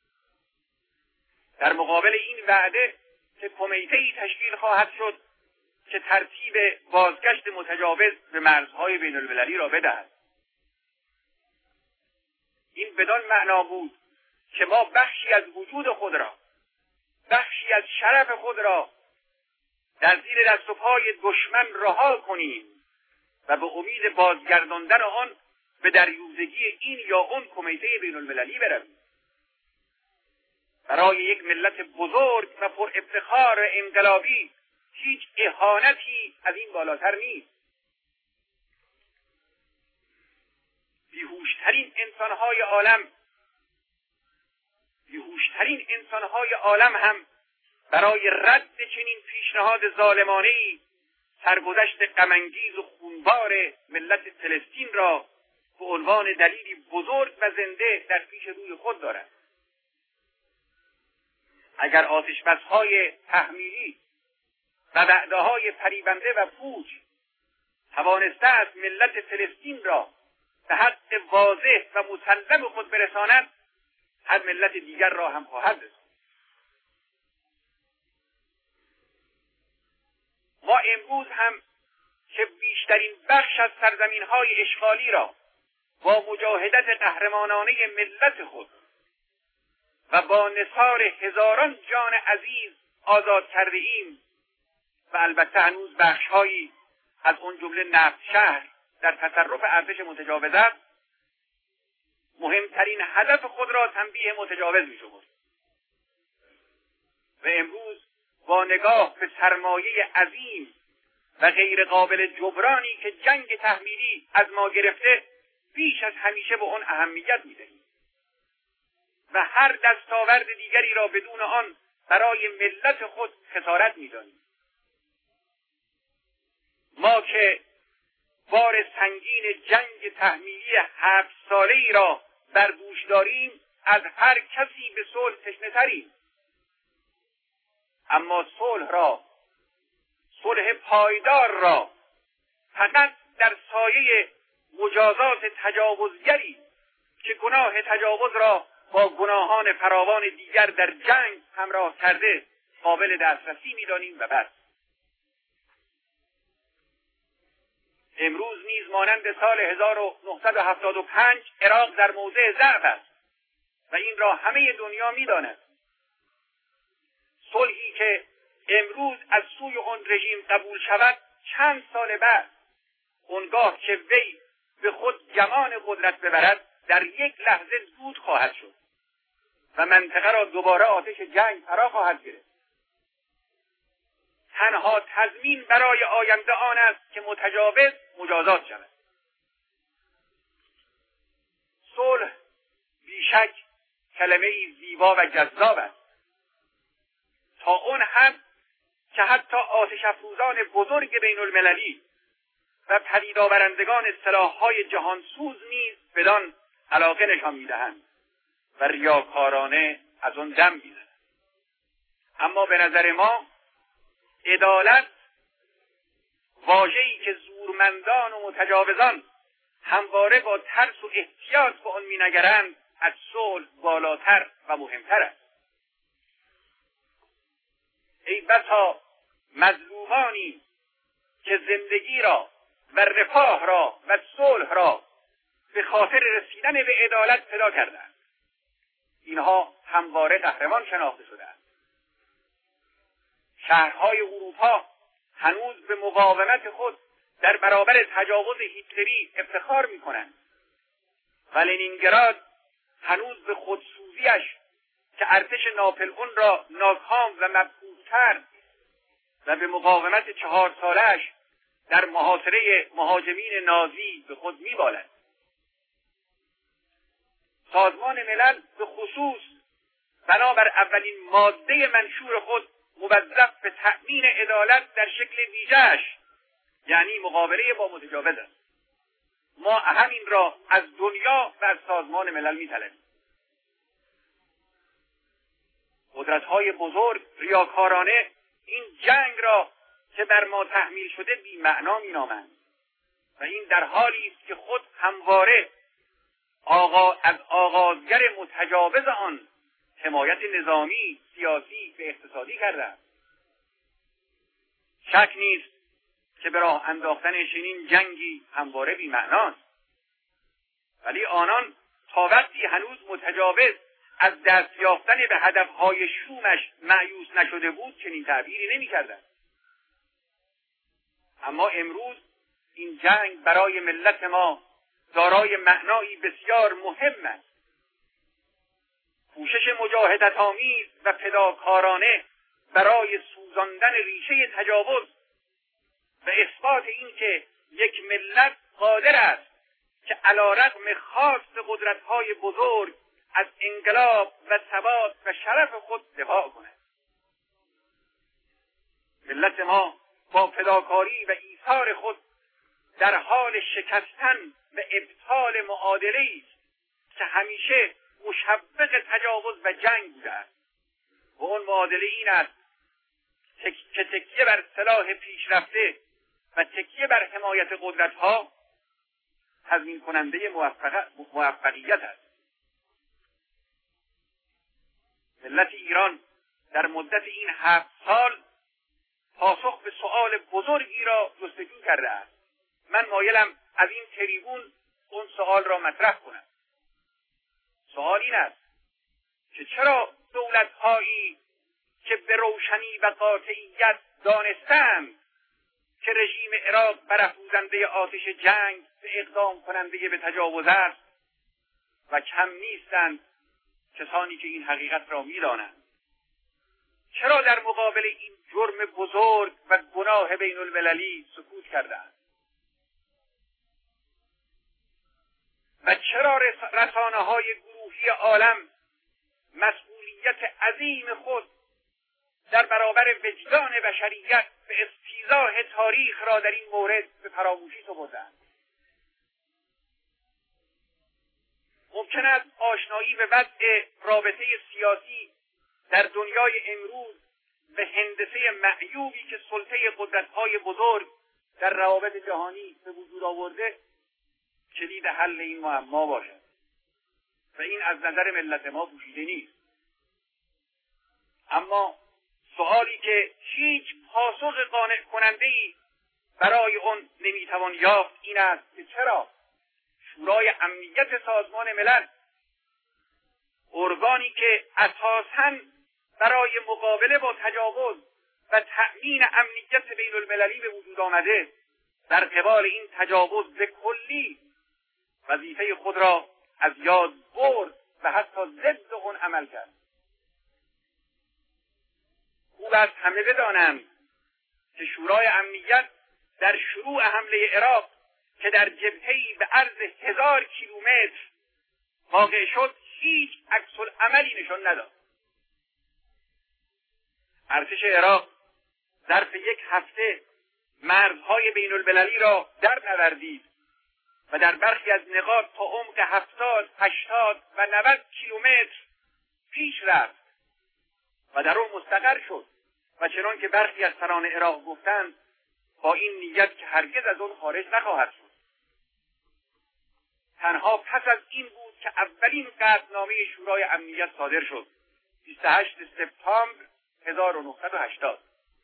در مقابل این وعده که کمیته‌ای تشکیل خواهد شد که ترتیب بازگشت متجاوز به مرزهای بین‌المللی را بدهد. این بدان معنا بود که ما بخشی از وجود خود را، بخشی از شرف خود را در زیر دست و پای دشمن رها کنیم و به امید بازگرداندن آن به دریوزگی این یا اون کمیته بین‌المللی برویم. برای یک ملت بزرگ و پر افتخار انقلابی هیچ اهانتی از این بالاتر نیست. بیهوشترین انسانهای عالم بیهوشترین انسانهای عالم هم برای رد چنین پیشنهاد ظالمانه‌ای سرگذشت غم‌انگیز و خونبار ملت فلسطین را به عنوان دلیلی بزرگ و زنده در پیش روی خود دارد. اگر آتش‌بس‌های تحمیلی و وعده‌های فریبنده و پوچ توانسته است ملت فلسطین را به حد واضح و مسلم خود برساند، هر ملت دیگر را هم خواهد رساند. ما امروز هم که بیشترین بخش از سرزمین‌های اشغالی را با مجاهدت قهرمانانه ملت خود و با نثار هزاران جان عزیز آزاد کرده ایم و البته هنوز بخش‌هایی از اون جمله نفت شهر در تصرف ارتش متجاوز است، مهمترین هدف خود را تنبیه متجاوز می‌شمرد. و امروز با نگاه به سرمایه عظیم و غیر قابل جبرانی که جنگ تحمیلی از ما گرفته، بیش از همیشه به آن اهمیت می‌دهیم و هر دستاورد دیگری را بدون آن برای ملت خود خسارت می‌دانیم. ما که بار سنگین جنگ تحمیلی هفت ساله‌ای را بر دوش داریم، از هر کسی به صلح تشنه‌تریم. اما صلح را، صلح پایدار را فقط در سایه مجازات تجاوزگری که گناه تجاوز را با گناهان فراوان دیگر در جنگ همراه کرده قابل دسترسی می‌دانیم و بس. امروز نیز مانند سال هزار و نهصد و هفتاد و پنج عراق در موضع ضعف است و این را همه دنیا می‌داند. صلحی که امروز از سوی آن رژیم قبول شود، چند سال بعد اونگاه که وی به خود جمان قدرت ببرد، در یک لحظه دود خواهد شد و منطقه را دوباره آتش جنگ فرا خواهد گرفت. تنها تضمین برای آینده آن است که متجاوز مجازات شود. صلح بیشک کلمه‌ای زیبا و جذاب است، تا اون حد که حتی آتش افروزان بزرگ بین المللی و پدیدآورندگان سلاح‌های جهانسوز نیز بدان علاقه نشان می‌دهند و ریاکارانه از آن دم می‌زنند. اما به نظر ما عدالت، واژه‌ای که زورمندان و متجاوزان همواره با ترس و احتیاط به آن می‌نگرند، از صلح بالاتر و مهمتر است. ای بسا مظلومانی که زندگی را و رفاه را و صلح را به خاطر رسیدن به عدالت فدا کردند. اینها همواره قهرمان شناخته شدند. شهرهای اروپا هنوز به مقاومت خود در برابر تجاوز هیتلری افتخار میکنند و لنینگراد هنوز به خودسوزیش که ارتش ناپلئون را ناکام و مبهوت کرد و به مقاومت چهار سالش در محاصره مهاجمین نازی به خود میبالد. سازمان ملل به خصوص بنابر اولین ماده منشور خود موظف به تأمین عدالت در شکل ویژه‌اش، یعنی مقابله با متجاوز است. ما همین را از دنیا و از سازمان ملل می‌طلبیم. قدرت‌های بزرگ ریاکارانه این جنگ را که بر ما تحمیل شده بی‌معنا می‌نامند و این در حالی است که خود همواره آقا از آغازگر متجاوز آن حمایت نظامی، سیاسی و اقتصادی کرده. شک نیست که به راه انداختن چنین جنگی همواره بی‌معناست، ولی آنان تا وقتی هنوز متجاوز از دست یافتن به هدفهای شومش مایوس نشده بود چنین تعبیری نمی‌کردند. اما امروز این جنگ برای ملت ما دارای معنایی بسیار مهم است. کوشش مجاهدت‌آمیز و فداکارانه برای سوزاندن ریشه تجاوز و اثبات اینکه یک ملت قادر است که علی‌رغم خواست قدرت‌های بزرگ از انقلاب و ثبات و شرف خود دفاع کند. ملت ما با فداکاری و ایثار خود در حال شکستن و ابطال معادله‌ای است که همیشه مشوق تجاوز و جنگ بوده است و اون معادله این است که تکیه بر سلاح پیشرفته و تکیه بر حمایت قدرت‌ها تضمین کننده موفقیت است. ملت ایران در مدت این هفت سال پاسخ به سؤال بزرگی را جستجو کرده است. من مایلم از این تریبون اون سؤال را مطرح کنم. سؤال این است که چرا دولت‌هایی که به روشنی و قاطعیت دانستند که رژیم عراق برافروزنده آتش جنگ به اقدام کننده به تجاوز است و کم نیستند کسانی که این حقیقت را می‌دانند، چرا در مقابل این جرم بزرگ و گناه بین المللی سکوت کردند و چرا رسانه‌های گروهی عالم مسئولیت عظیم خود در برابر وجدان بشریت به استیضاح تاریخ را در این مورد به فراموشی سپردند؟ ممکن است آشنایی به وضع رابطه سیاسی در دنیای امروز به هندسه معیوبی که سلطه قدرت‌های بزرگ در روابط جهانی به وجود آورده کلید حل این معما باشد و این از نظر ملت ما پوشیده نیست. اما سوالی که هیچ پاسخ قانع کننده‌ای برای آن نمیتوان یافت این است که چرا شورای امنیت سازمان ملل، ارگانی که اساساً برای مقابله با تجاوز و تأمین امنیت بین المللی به وجود آمده، در قبال این تجاوز به کلی وظیفه خود را از یاد برد و حتی ضد آن عمل کرد. خوب است همه بدانند که شورای امنیت در شروع حمله عراق که در جبهه‌ای به عرض هزار کیلومتر واقع شد هیچ عکس‌العملی نشان نداد. ارتش عراق ظرف یک هفته مرزهای بین المللی را در نوردید و در برخی از نقاط تا عمق هفتاد، هشتاد و نود کیلومتر پیش رفت و در آن مستقر شد و چنان که برخی از سران عراق گفتند با این نیت که هرگز از آن خارج نخواهد شد. تنها پس از این بود که اولین قطعنامه شورای امنیت صادر شد، بیست و هشتم سپتامبر هزار و نهصد و هشتاد.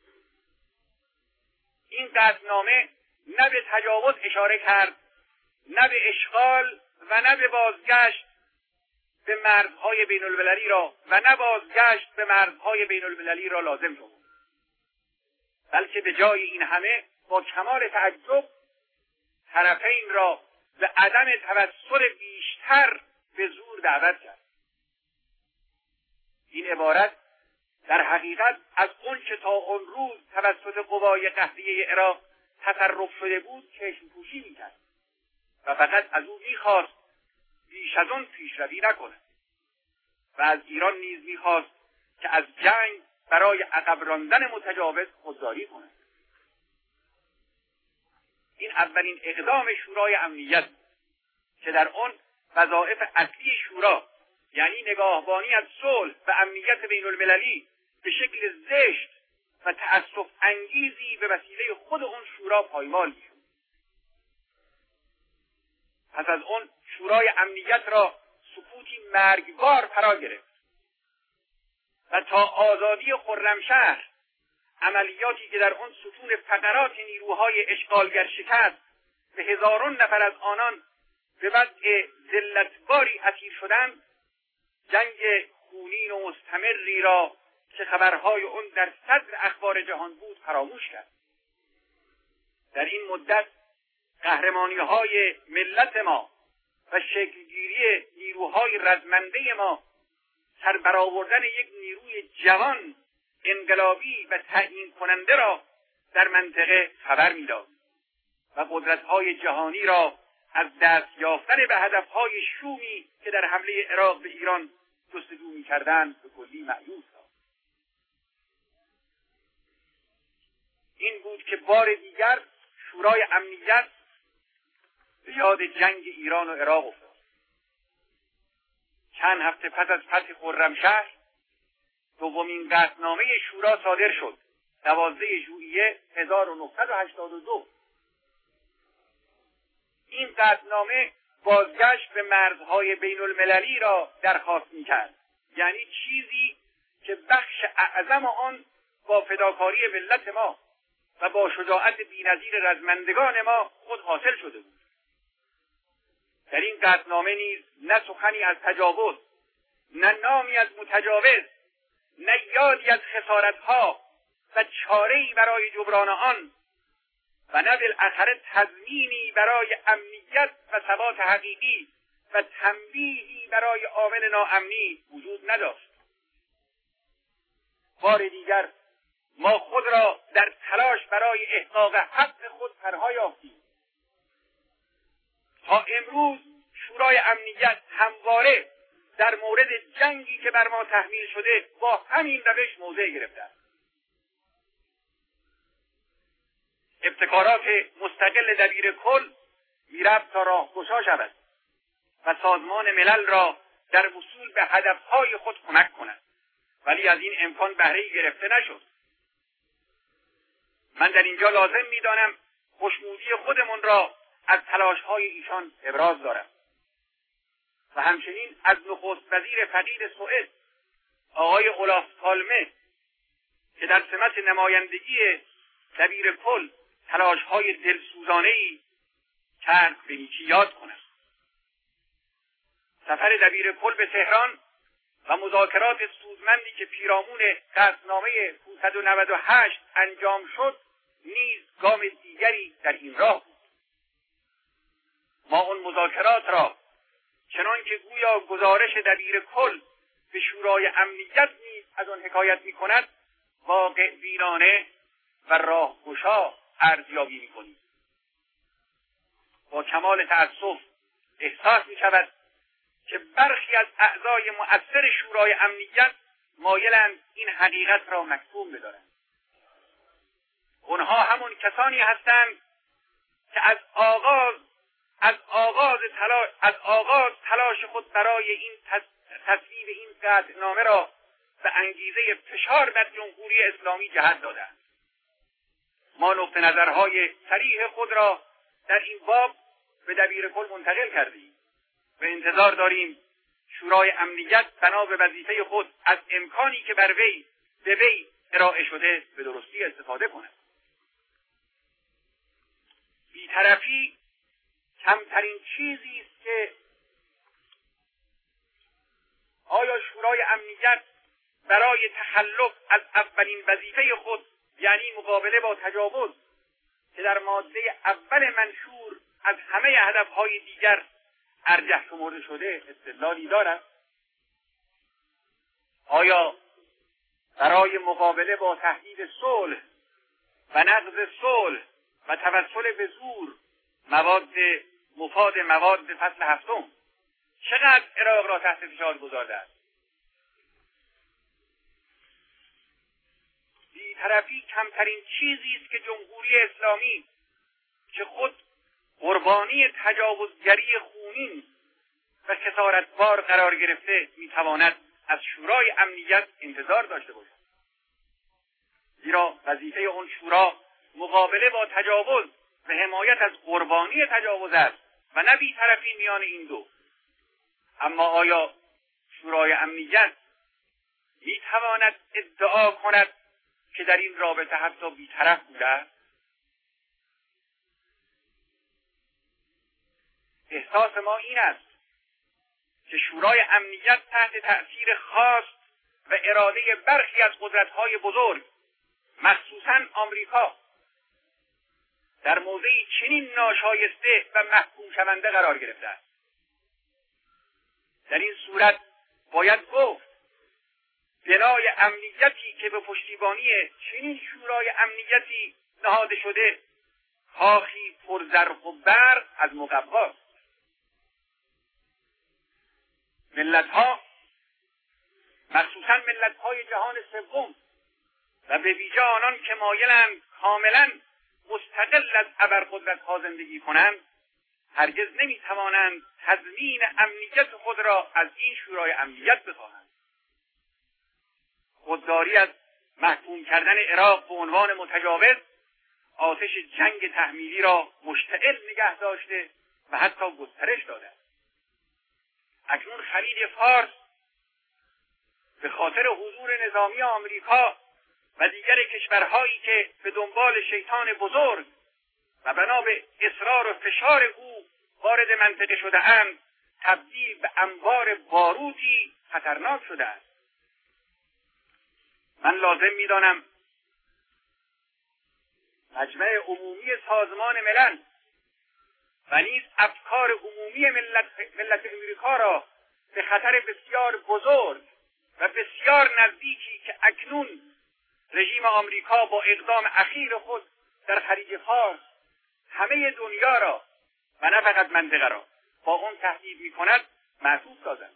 این قطعنامه نه به تجاوز اشاره کرد، نه به اشغال و نه به بازگشت به مرزهای بین المللی را و نه بازگشت به مرزهای بین المللی را لازم شد. بلکه به جای این همه با کمال تعجب طرفین را به عدم توسل بیشتر به زور دعوت کرد. این عبارت در حقیقت از اون که تا اون روز توسط قوای قهریه عراق تصرف شده بود چشم پوشی میکرد و فقط از او میخواست بیش از اون پیشروی نکند و از ایران نیز میخواست که از جنگ برای عقب راندن متجاوز خودداری کند. این اولین اقدام شورای امنیت که در آن وظایف اصلی شورا یعنی نگاهبانی از صلح و امنیت بین المللی به شکل زشت و تأسف انگیزی به وسیله خود اون شورا پایمال می‌شد. پس از اون شورای امنیت را سکوتی مرگبار فرا گرفت و تا آزادی خرمشهر عملیاتی که در آن ستون فقرات نیروهای اشغالگر شکست به هزاران نفر از آنان به وضع ذلتباری اسیر شدند، جنگ خونین و مستمری را که خبرهای آن در صدر اخبار جهان بود فراموش کرد. در این مدت قهرمانی‌های ملت ما و شکلگیری نیروهای رزمنده ما سر برآوردن یک نیروی جوان انقلابی و تعیین کننده را در منطقه خبر می‌داد و قدرت‌های جهانی را از دست یافتن به هدف‌های شومی که در حمله عراق به ایران جستجو می‌کردند به کلی مأیوس ساخت. این بود که بار دیگر شورای امنیت به یاد جنگ ایران و عراق افتاد. چند هفته پس از فتح خرمشهر دومین قطعنامه شورا صادر شد، دوازده ژوئیه هزار و نهصد و هشتاد و دو. این قطعنامه بازگشت به مرزهای بین المللی را درخواست می‌کرد، یعنی چیزی که بخش اعظم آن با فداکاری ملت ما و با شجاعت بی‌نظیر رزمندگان ما خود حاصل شده بود. در این قطعنامه نیز نه سخنی از تجاوز، نه نامی از متجاوز، نه یادی از خسارت‌ها و چاره‌ای برای جبران آن و نه بالاخره تضمینی برای امنیت و ثبات حقیقی و تنبیهی برای عامل ناامنی وجود نداشت. بار دیگر ما خود را در تلاش برای احقاق حق خود فرها یافتیم. تا امروز شورای امنیت همواره در مورد جنگی که بر ما تحمیل شده با همین روش موضع گرفته است. ابتکارات مستقل دبیر کل می‌رفت تا راهگشا شود و سازمان ملل را در وصول به هدفهای خود کمک کند، ولی از این امکان بهره‌ای گرفته نشد. من در اینجا لازم می‌دانم خوشنودی خودمون را از تلاش‌های ایشان ابراز دارم و همچنین از نخست وزیر فقید سوئد آقای اولاف پالمه که در سمت نمایندگی دبیر کل تلاش‌های دلسوزانه‌ای کرد به نیکی یاد کنم. سفر دبیر کل به تهران و مذاکرات سودمندی که پیرامون قطعنامه پانصد و نود و هشت انجام شد نیز گام دیگری در این راه بود. ما اون مذاکرات را چنان که گویا گزارش دبیر کل به شورای امنیت نیز از آن حکایت می‌کند واقع بینانه و راهگشا ارزیابی می‌کنیم. با کمال تأسف احساس می‌شود که برخی از اعضای مؤثر شورای امنیت مایلند این حقیقت را مکتوم بدارند. اونها همون کسانی هستند که از آغاز از آغاز تلاش از آغاز تلاش خود برای این تصویب این قطعنامه را به انگیزه فشار بر جمهوری اسلامی جهت دادند. ما نقطه نظرهای صریح خود را در این باب به دبیر کل منتقل کردیم و انتظار داریم شورای امنیت بنا به وظیفه خود از امکانی که بر وی به وی ارائه شده به درستی استفاده کند. بی‌طرفی کمترین چیزی است که آیا شورای امنیت برای تخلص از اولین وظیفه خود یعنی مقابله با تجاوز که در ماده اول منشور از همه هدفهای دیگر ارجح شمرده شده استدلالی دارد؟ آیا برای مقابله با تهدید صلح و نقض صلح و توسل به زور مواد مفاد مواد فصل هفتم چقدر عراق را تحت فشار گذارده است؟ بی‌طرفی کمترین چیزی است که جمهوری اسلامی که خود قربانی تجاوزگری خونین و کثارتبار قرار گرفته میتواند از شورای امنیت انتظار داشته باشد. زیرا وظیفه آن شورا مقابله با تجاوز و حمایت از قربانی تجاوز است و نه بی‌طرفی میان این دو. اما آیا شورای امنیت میتواند ادعا کند که در این رابطه حتی بی‌طرف بوده است؟ احساس ما این است که شورای امنیت تحت تأثیر خاص و اراده برخی از قدرت‌های بزرگ، مخصوصاً آمریکا، در موضعی چنین ناشایسته و محکوم شونده قرار گرفته است. در این صورت باید گفت بنای امنیتی که به پشتیبانی چنین شورای امنیتی نهاده شده کاخی پرزرق و برق از مقواست. ملت‌ها، مخصوصاً ملت‌های جهان سوم و به ویژه آنان که مایلند کاملاً مستقل از ابرقدرت‌ها زندگی کنند، هرگز نمی‌توانند تضمین امنیت خود را از این شورای امنیت بخواهند. خودداری از محکوم کردن عراق به عنوان متجاوز آتش جنگ تحمیلی را مشتعل نگه داشته و حتی گسترش داده است. اکنون خلیج فارس به خاطر حضور نظامی آمریکا و دیگر کشورهایی که به دنبال شیطان بزرگ و بنا به اصرار و فشار او وارد منطقه شده اند تبدیل به انبار باروتی خطرناک شده است. من لازم می‌دانم مجمع عمومی سازمان ملل و نیز افکار عمومی ملت, ملت امریکا را به خطر بسیار بزرگ و بسیار نزدیکی که اکنون رژیم آمریکا با اقدام اخیر خود در خلیج فارس همه دنیا را و نه فقط منطقه را با اون تهدید می‌کند محسوس سازند.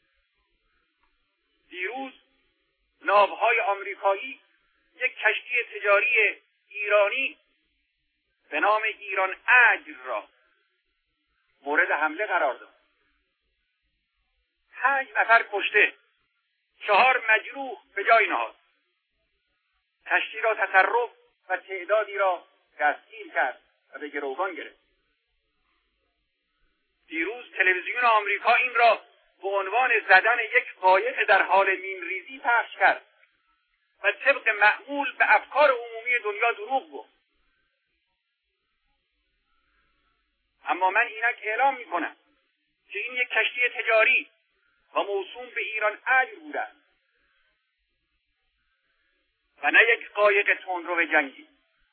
دیروز ناوهای آمریکایی یک کشتی تجاری ایرانی به نام ایران اجر را مورد حمله قرار داد. پنج نفر کشته، چهار مجروح به جای نهاد. کشتی را تصرف و تعدادی را دستگیر کرد و به گروگان گرفت. دیروز تلویزیون آمریکا این را به عنوان زدن یک قایق در حال مین‌ریزی پخش کرد و طبق معمول به افکار عمومی دنیا دروغ گفت. اما من اینک اعلام می‌کنم که این یک کشتی تجاری و موسوم به ایران اجر بوده است و نه یک قایق تندرو جنگی.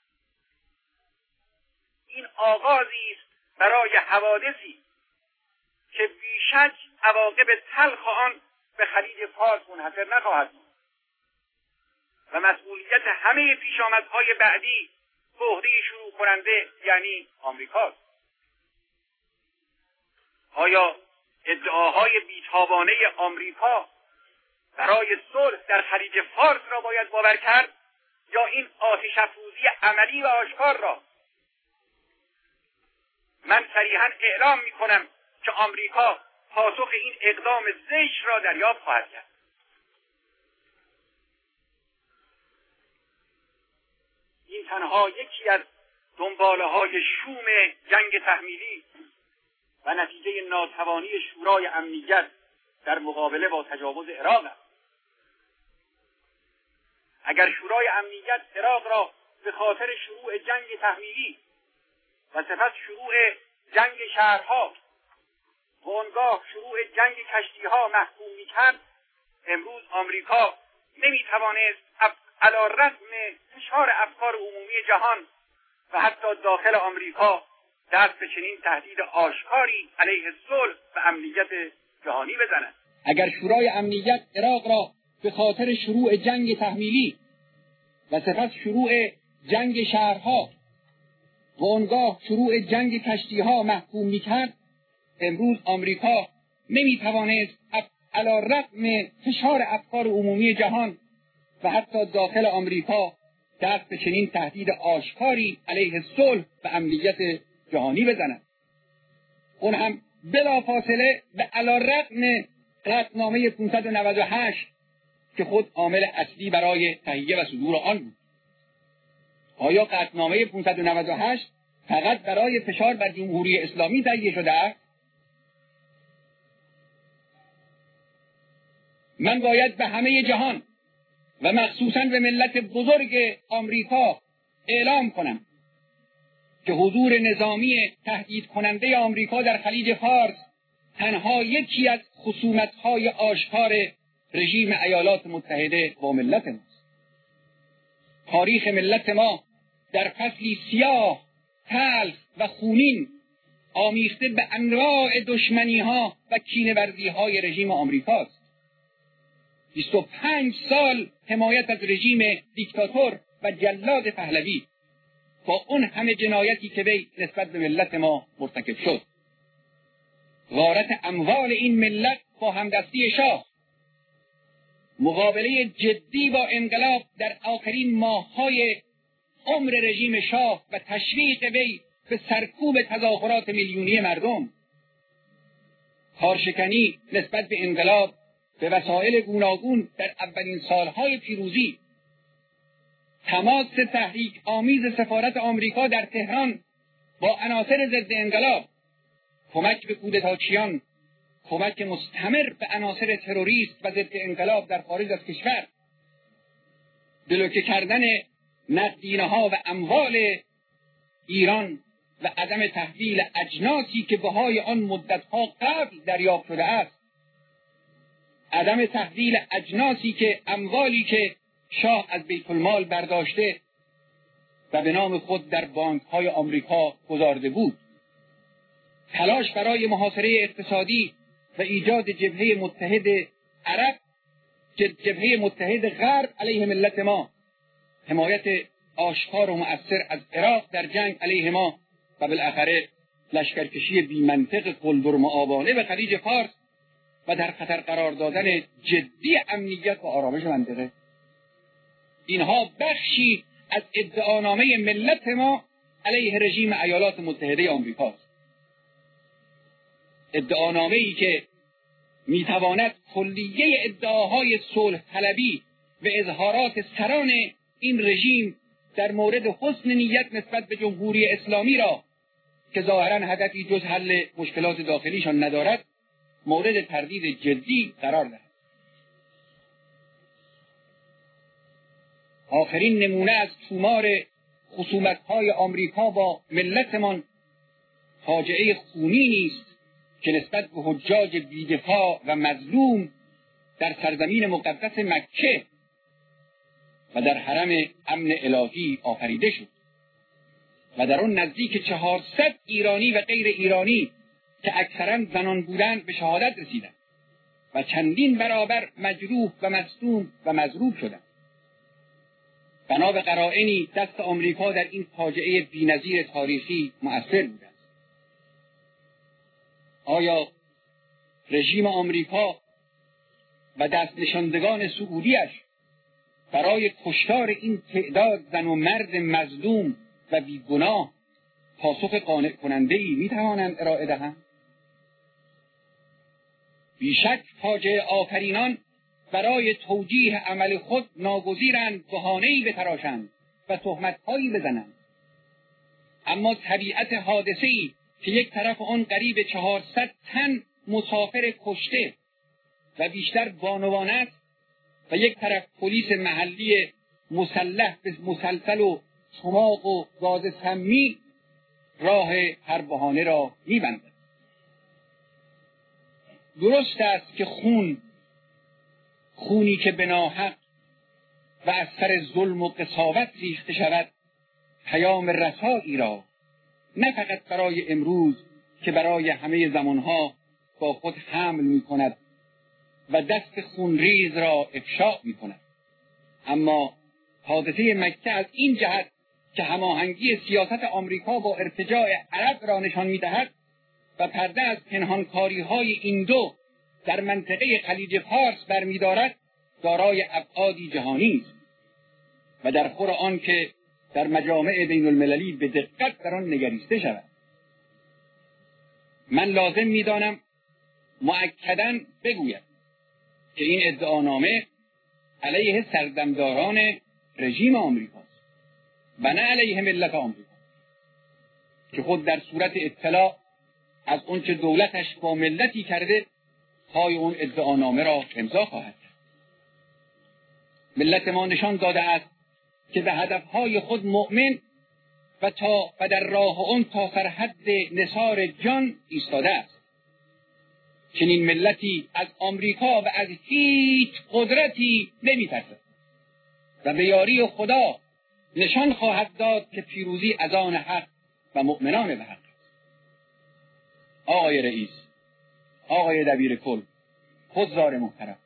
این آغازی است برای حوادثی که بیشک عواقب تلخ آن به خلیج فارس منحصر نخواهد بود و مسئولیت همه پیشامدهای بعدی به عهده شروع کننده یعنی آمریکاست. آیا ادعاهای بیتابانه آمریکا برای صلح در خلیج فارس را باید باور کرد یا این آتش افروزی عملی و آشکار را؟ من صریحاً اعلام می‌کنم که آمریکا پاسخ این اقدام زشت را دریافت خواهد کرد. این تنها یکی از دنباله‌های شوم جنگ تحمیلی و نتیجه ناتوانی شورای امنیت در مقابله با تجاوز عراق است. اگر شورای امنیت عراق را به خاطر شروع جنگ تحمیلی و سپس شروع جنگ شهرها و آنگاه شروع جنگ کشتیها محکوم می‌کرد، امروز آمریکا نمی‌توانست علی‌رغم فشار افکار عمومی جهان و حتی داخل آمریکا دست به چنین تهدید آشکاری علیه صلح و امنیت جهانی بزنند. اگر شورای امنیت عراق را به خاطر شروع جنگ تحمیلی و سپس شروع جنگ شهرها و آنگاه شروع جنگ کشتیها محکوم می‌کرد، امروز آمریکا نمی‌توانست علی‌رغم فشار افکار عمومی جهان و حتی داخل آمریکا دست به چنین تهدید آشکاری علیه صلح و امنیت جهانی بزند. اون هم بلافاصله به علی‌رغم قطعنامه پانصد و نود و هشت که خود عامل اصلی برای تهیه و صدور آن بود. آیا قطعنامه پانصد و نود و هشت فقط برای فشار بر جمهوری اسلامی تهیه شده است؟ من باید به همه جهان و مخصوصاً به ملت بزرگ آمریکا اعلام کنم که حضور نظامی تهدید کننده آمریکا در خلیج فارس تنها یکی از خصومت‌های آشکار رژیم ایالات متحده با ملت ماست. تاریخ ملت ما در فصلی سیاه، تلخ و خونین آمیخته به انواع دشمنی‌ها و کینه‌ورزی‌های رژیم آمریکاست. بیست و پنج سال حمایت از رژیم دیکتاتور و جلاد پهلوی با اون همه جنایتی که وی نسبت به ملت ما مرتکب شد. غارت اموال این ملت با همدستی شاه، مقابله جدی با انقلاب در آخرین ماه‌های عمر رژیم شاه و تشویق وی به سرکوب تظاهرات میلیونی مردم، کارشکنی نسبت به انقلاب به وسایل گوناگون در اولین سالهای پیروزی، تماس تحریک آمیز سفارت آمریکا در تهران با عناصر ضد انقلاب، کمک به کودتاچیان، کمک مستمر به عناصر تروریست و ضد انقلاب در خارج از کشور، بلوکه کردن نقدینه‌ها و اموال ایران و عدم تحویل اجناسی که بهای آن مدت‌ها قبل دریافت شده است، عدم تحویل اجناسی که اموالی که شاه از بیت المال برداشته و به نام خود در بانک‌های آمریکا گذارده بود، تلاش برای محاصره اقتصادی و ایجاد جبهه متحد عرب، جبهه متحد غرب علیه ملت ما، حمایت آشکار و مؤثر از عراق در جنگ علیه ما و بالاخره لشکرکشی بی‌منطق قلدرمآبانه به خلیج فارس و در خطر قرار دادن جدی امنیت و آرامش منطقه. اینها بخشی از ادعانامه ملت ما علیه رژیم ایالات متحده آمریکاست. ادعانامه‌ای که میتواند کلیه ادعاهای صلح طلبی و اظهارات سران این رژیم در مورد حسن نیت نسبت به جمهوری اسلامی را که ظاهراً هدفی جز حل مشکلات داخلیشان ندارد مورد تردید جدی قرار دهد. آخرین نمونه از تومار خصومت‌های آمریکا با ملتمان فاجعه خونینی است که نسبت به حجاج بی‌دفاع و مظلوم در سرزمین مقدس مکه و در حرم امن الهی آفریده شد و در آن نزدیک چهارصد ایرانی و غیر ایرانی که اکثرا زنان بودند به شهادت رسیدند و چندین برابر مجروح و مصدوم و مضروب شدند. بنا به قرائنی دست آمریکا در این فاجعه بی‌نظیر تاریخی مؤثر بود است. آیا رژیم آمریکا و دست نشاندگان سعودیش برای کشتار این تعداد زن و مرد مظلوم و بیگناه پاسخ قانع کننده‌ای می‌توانند ارائه دهند؟ بیشک فاجعه آفرینان برای توجیه عمل خود ناگزیرند بهانه‌ای بتراشند و تهمت‌هایی بزنند، اما طبیعت حادثه‌ای که یک طرف آن قریب چهارصد تن مسافر کشته و بیشتر بانوان است و یک طرف پلیس محلی مسلح به مسلسل و چماق و گاز سمی راه هر بهانه را می‌بندد. درست است که خون خونی که به ناحق و از سر ظلم و قساوت ریخته شود پیام رسایی را نه فقط برای امروز که برای همه زمانها با خود حمل می کند و دست خونریز را افشا می کند، اما حادثه مکه از این جهت که هماهنگی سیاست آمریکا با ارتجاع عرب را نشان می دهد و پرده از پنهانکاری های این دو در منطقه خلیج فارس برمی‌دارد دارای ابعادی جهانی است و در خور آن که در مجامع بین المللی به دقت در آن نگریسته شود. من لازم می‌دانم مؤکداً بگویم که این ادعانامه علیه سردمداران رژیم آمریکاست و نه علیه ملت آمریکا که خود در صورت اطلاع از آنچه دولتش با ملتی کرده پای اون ادعانامه را امضا خواهد کرد. ملت ما نشان داده است که به هدفهای خود مؤمن و تا و در راه آن تا سرحد نثار جان ایستاده است. چنین ملتی از آمریکا و از هیچ قدرتی نمی‌ترسد و به یاری خدا نشان خواهد داد که پیروزی از آن حق و مؤمنان به حق. آقای رئیس، آقای دبیر کل، حضار محترم،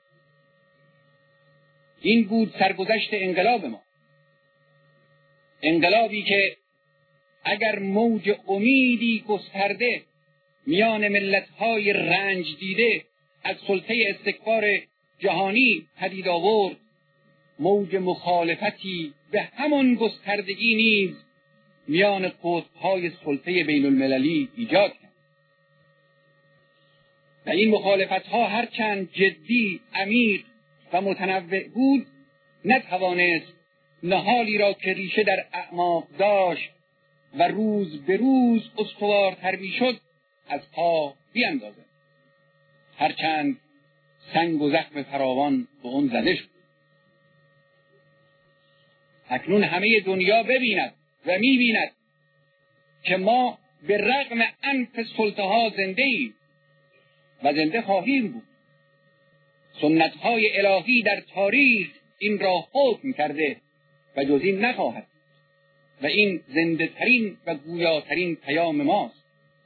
این بود سرگذشت انقلاب ما، انقلابی که اگر موج امیدی گسترده میان ملت‌های رنج دیده از سلطه استکبار جهانی پدید آورد، موج مخالفتی به همان گستردگی نیز میان قطب‌های سلطه بین المللی ایجاد کرد و این مخالفت‌ها هرچند جدی، عمیق و متنوع بود، نتوانست نهالی را که ریشه در اعماق داشت و روز به روز استوارتر می‌شد از پا بیاندازد، هرچند سنگ و زخم فراوان به آن زده شد. اکنون همه دنیا ببیند و می‌بیند که ما به رغم انف سلطه‌ها زنده ایم و زنده خواهیم بود. سنت‌های الهی در تاریخ این را حکم کرده و جز این نخواهد و این زنده ترین و گویاترین پیام ماست.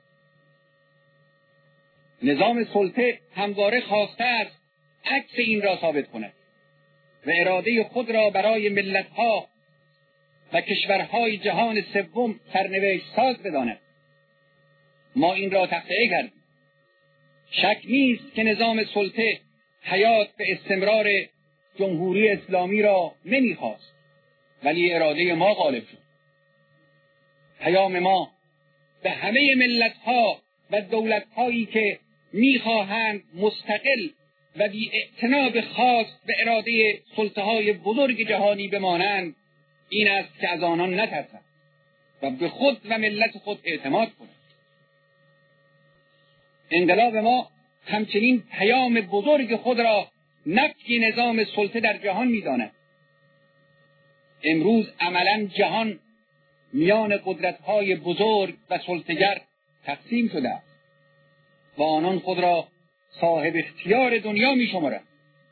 نظام سلطه همواره خواسته است عکس این را ثابت کند و اراده خود را برای ملت‌ها و کشورهای جهان سوم سرنوشت ساز بداند. ما این را تقطیع کردیم. شک نیست که نظام سلطه حیات به استمرار جمهوری اسلامی را نمی‌خواست، ولی اراده ما غالب شد. پیام ما به همه ملت‌ها و دولت‌هایی که می‌خواهند مستقل و بی اعتنا به خواست و اراده سلطه‌های بزرگ جهانی بمانند این است که از آنان نترسند و به خود و ملت خود اعتماد کنند. انقلاب ما همچنین پیام بزرگ خود را نفی نظام سلطه در جهان می‌داند. امروز عملاً جهان میان قدرت‌های بزرگ و سلطه‌گر تقسیم شده است و آنان خود را صاحب اختیار دنیا می‌شمارند.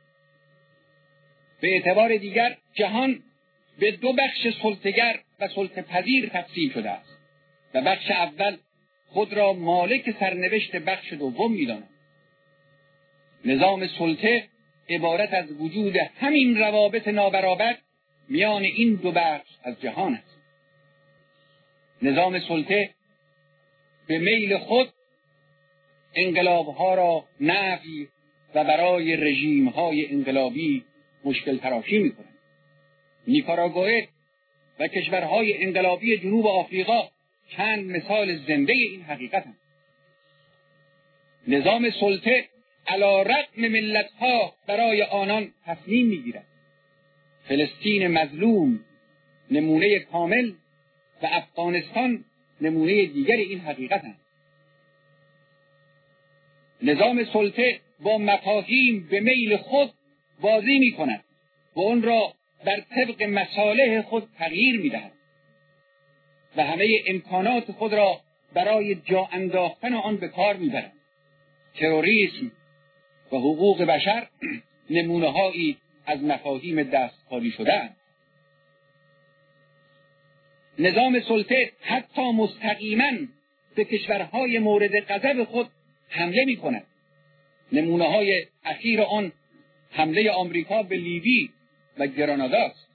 به اعتبار دیگر جهان به دو بخش سلطه‌گر و سلطه‌پذیر تقسیم شده است و بخش اول خود را مالک سرنوشت بخش دوم می‌داند. نظام سلطه عبارت از وجود همین روابط نابرابر میان این دو بخش از جهان است. نظام سلطه به میل خود انقلاب‌ها را نفی و برای رژیم‌های انقلابی مشکل تراشی می‌کند. نیکاراگوئه و کشورهای انقلابی جنوب آفریقا چند مثال زنده این حقیقتند. نظام سلطه علی رغم ملت‌ها برای آنان تصمیم می‌گیرد. فلسطین مظلوم نمونه کامل و افغانستان نمونه دیگر این حقیقتند. نظام سلطه با مفاهیم به میل خود بازی می‌کند و آن را بر طبق مصالح خود تغییر می‌دهد و همه امکانات خود را برای جا انداختن آن به کار می‌برد. تروریسم و حقوق بشر نمونه‌هایی از مفاهیم دستکاری شده‌اند. نظام سلطه حتی مستقیما به کشورهای مورد غضب خود حمله می‌کند. نمونه‌های اخیر آن حمله آمریکا به لیبی و گرانادا است.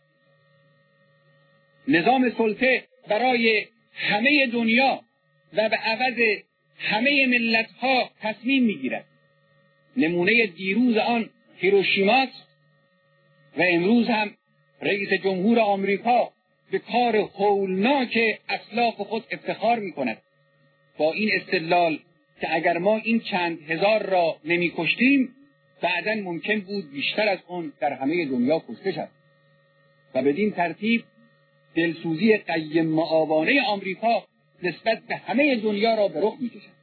نظام سلطه برای همه دنیا و به عوض همه ملت‌ها تصمیم می‌گیرد. نمونه دیروز آن هیروشیما است و امروز هم رئیس جمهور آمریکا به کار هولناک اسلاف خود افتخار می‌کند با این استدلال که اگر ما این چند هزار را نمی‌کشتیم بعداً ممکن بود بیشتر از آن در همه دنیا کشته شود و بدین ترتیب دلسوزی قیم معاونه آمریکا نسبت به همه دنیا را به رخ می‌کشد.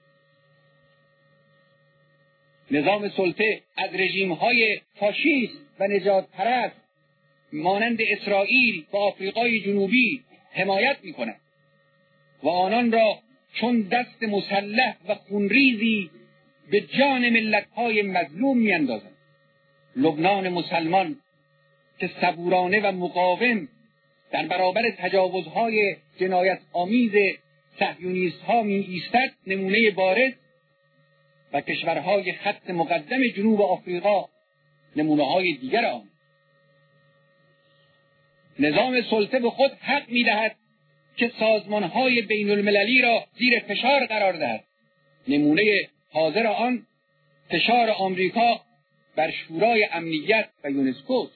نظام سلطه از رژیم‌های فاشیست و نجات پرست مانند اسرائیل و آفریقای جنوبی حمایت می‌کند و آنان را چون دست مسلح و خونریزی به جان ملت‌های مظلوم می‌اندازد. لبنان مسلمان که صبورانه و مقاوم در برابر تجاوزهای جنایت آمیز صهیونیست‌ها می‌ایستد نمونه بارز و کشورهای خط مقدم جنوب آفریقا نمونه‌های دیگر آن. نظام سلطه به خود حق می‌دهد که سازمان‌های بین المللی را زیر فشار قرار دهد. نمونه حاضر آن فشار آمریکا بر شورای امنیت و یونسکو.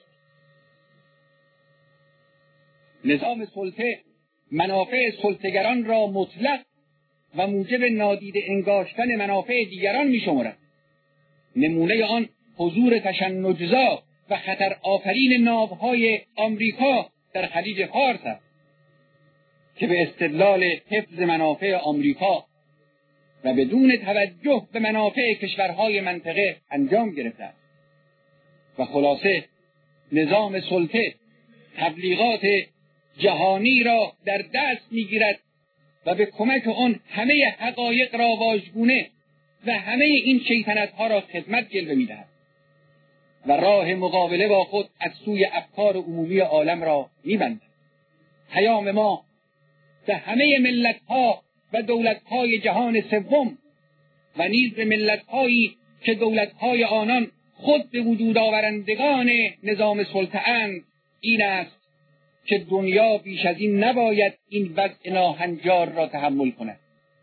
نظام سلطه منافع سلطه‌گران را مطلق و موجب نادیده انگاشتن منافع دیگران می‌شمارد. نمونه آن حضور تشنج‌زا و خطر آفرین ناوهای آمریکا در خلیج فارس است که به استدلال حفظ منافع آمریکا و بدون توجه به منافع کشورهای منطقه انجام گرفته است. و خلاصه نظام سلطه تبلیغات جهانی را در دست می‌گیرد و به کمک آن همه حقایق را واژگونه و همه این شیطنت‌ها را خدمت جلوه می‌دهد و راه مقابله با خود از سوی افکار عمومی عالم را می‌بندد. پیام ما به همه ملت‌ها و دولت‌های جهان سوم و نیز به ملت‌هایی که دولت‌های آنان خود به وجود آورندگان نظام سلطه اند این است که دنیا بیش از این نباید این وضع ناهنجار را تحمل کند.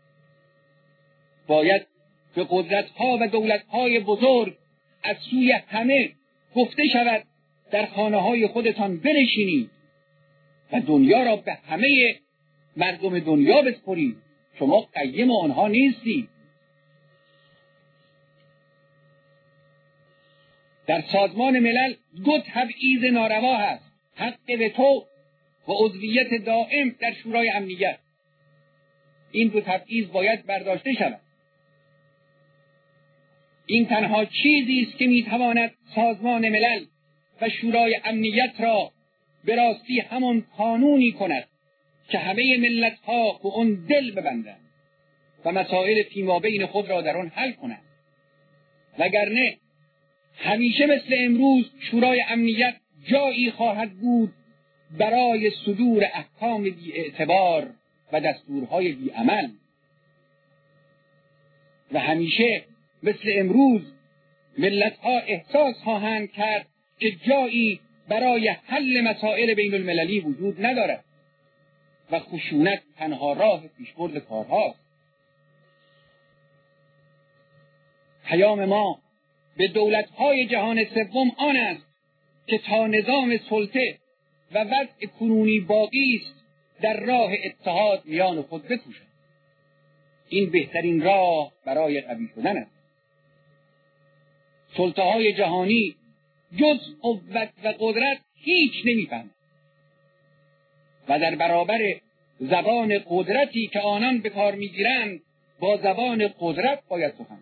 باید به قدرت‌ها و دولت‌های بزرگ از سوی همه گفته شود در خانه‌های خودتان بنشینید و دنیا را به همه مردم دنیا بسپرید. شما قیم آنها نیستید. در سازمان ملل دو تبعیض ناروا هست: حق وتو و عضویت دائم در شورای امنیت. این دو تبعیض باید برداشته شود. این تنها چیزی است که میتواند سازمان ملل و شورای امنیت را به راستی همان قانونی کند که همه ملت‌ها به آن دل ببندند و مسائل فیمابین خود را در آن حل کنند. وگرنه همیشه مثل امروز شورای امنیت جایی خواهد بود برای صدور احکام بی‌اعتبار و دستورهای بی‌عمل و همیشه مثل امروز ملت‌ها احساس خواهند کرد که جایی برای حل مسائل بین المللی وجود ندارد و خشونت تنها راه پیشبرد کارهاست. پیام ما به دولت‌های جهان سوم آن است که تا نظام سلطه و وضع کنونی باقی است در راه اتحاد میان خود بکوشند. این بهترین راه برای قوی شدن است. سلطه‌های جهانی جز قوت و قدرت هیچ نمی‌فهمند و در برابر زبان قدرتی که آنان به کار می‌گیرند با زبان قدرت باید سخن.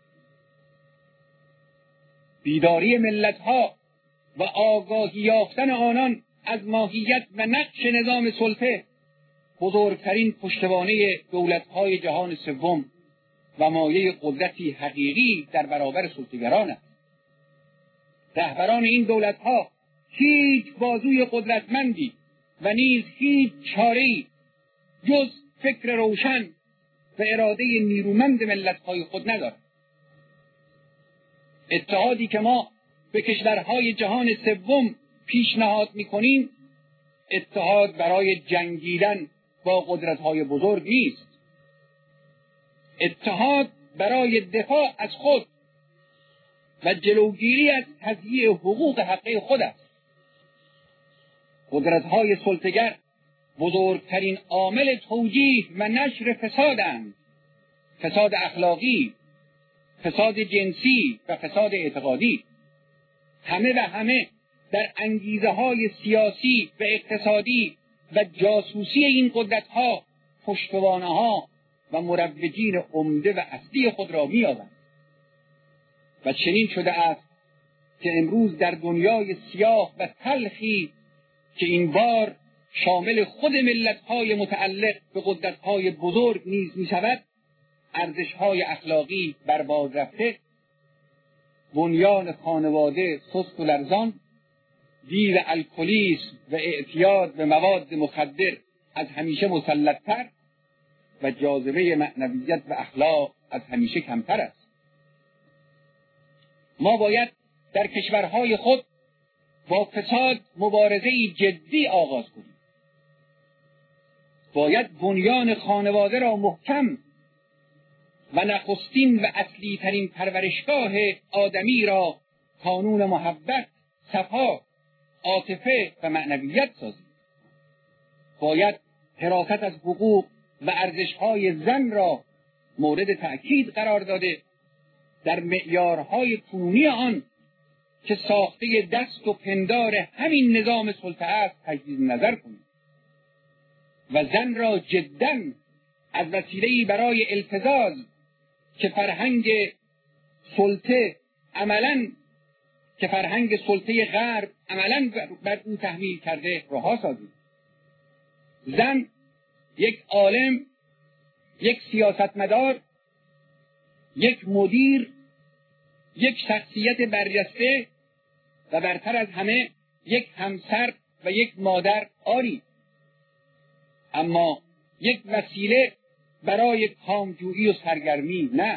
بیداری ملت‌ها و آگاهی یافتن آنان از ماهیت و نقش نظام سلطه بزرگترین پشتوانه دولت‌های جهان سوم و مایه قدرتی حقیقی در برابر سلطه‌گران است. رهبران این دولت‌ها هیچ بازوی قدرتمندی و نیز هیچ چاره‌ای جز فکر روشن و اراده نیرومند ملت‌های خود ندارد. اتحادی که ما به کشورهای جهان سوم پیشنهاد می‌کنیم اتحاد برای جنگیدن با قدرت‌های بزرگ نیست. اتحاد برای دفاع از خود و جلوگیری از تضییع حقوق حقه خود است. قدرت‌های سلطه‌گر بزرگترین عامل توجیه و نشر فسادند، فساد اخلاقی، فساد جنسی و فساد اعتقادی. همه و همه در انگیزه‌های سیاسی و اقتصادی و جاسوسی این قدرت‌ها پشتوانه‌ها و مروجین عمده و اصلی خود را می‌یابند. و چنین شده است که امروز در دنیای سیاه و تلخی که این بار شامل خود ملت‌های متعلق به قدرت‌های بزرگ نیز می‌شود، ارزش‌های اخلاقی برباد رفته، بنیان خانواده سست و لرزان، دیر الکلیسم و اعتیاد به مواد مخدر از همیشه مسلط‌تر و جاذبه معنویت و اخلاق از همیشه کمتر است. ما باید در کشورهای خود با فساد مبارزه‌ای جدی آغاز کنیم. باید بنیان خانواده را محکم و نخستین و اصلی ترین پرورشگاه آدمی را کانون محبت، صفا، عاطفه و معنویت سازیم. باید حراست از حقوق و ارزش‌های زن را مورد تأکید قرار داده در معیارهای کنونی آن که ساخته دست و پندار همین نظام سلطه است تجدید نظر کنیم و زن را جداً از وسیله‌ای برای التزاز که فرهنگ سلطه عملاً که فرهنگ سلطه غرب عملاً بر او تحمیل کرده رها سازیم. زن یک عالم، یک سیاستمدار، یک مدیر، یک شخصیت برجسته و برتر از همه یک همسر و یک مادر آری، اما یک وسیله برای کامجویی و سرگرمی نه.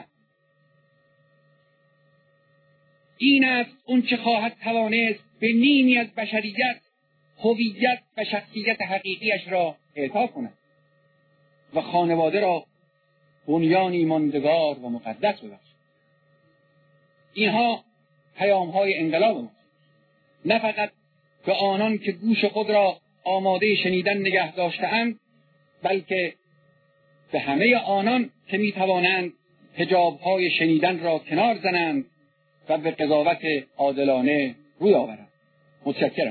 این است اون چه خواهد توانست به نیمی از بشریت هویت و شخصیت حقیقیش را اعطا کند و خانواده را بنیانی ماندگار و مقدس ببخشد. اینها پیام‌های انقلاب ما، نه فقط به آنان که گوش خود را آماده شنیدن نگه داشته‌اند، بلکه به همه آنان که می‌توانند حجاب‌های شنیدن را کنار زنند و به قضاوت عادلانه روی آورند. متشکرم.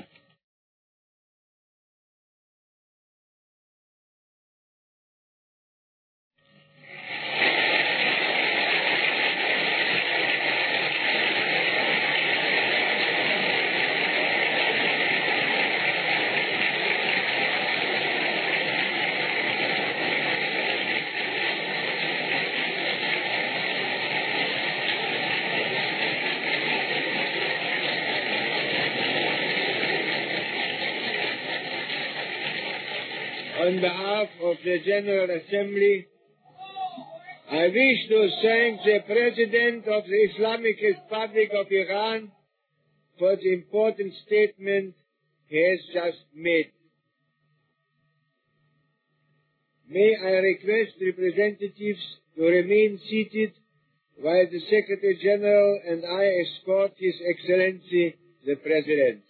On behalf of the General Assembly, I wish to thank the President of the Islamic Republic of Iran for the important statement he has just made. May I request representatives to remain seated while the Secretary General and I escort His Excellency the President.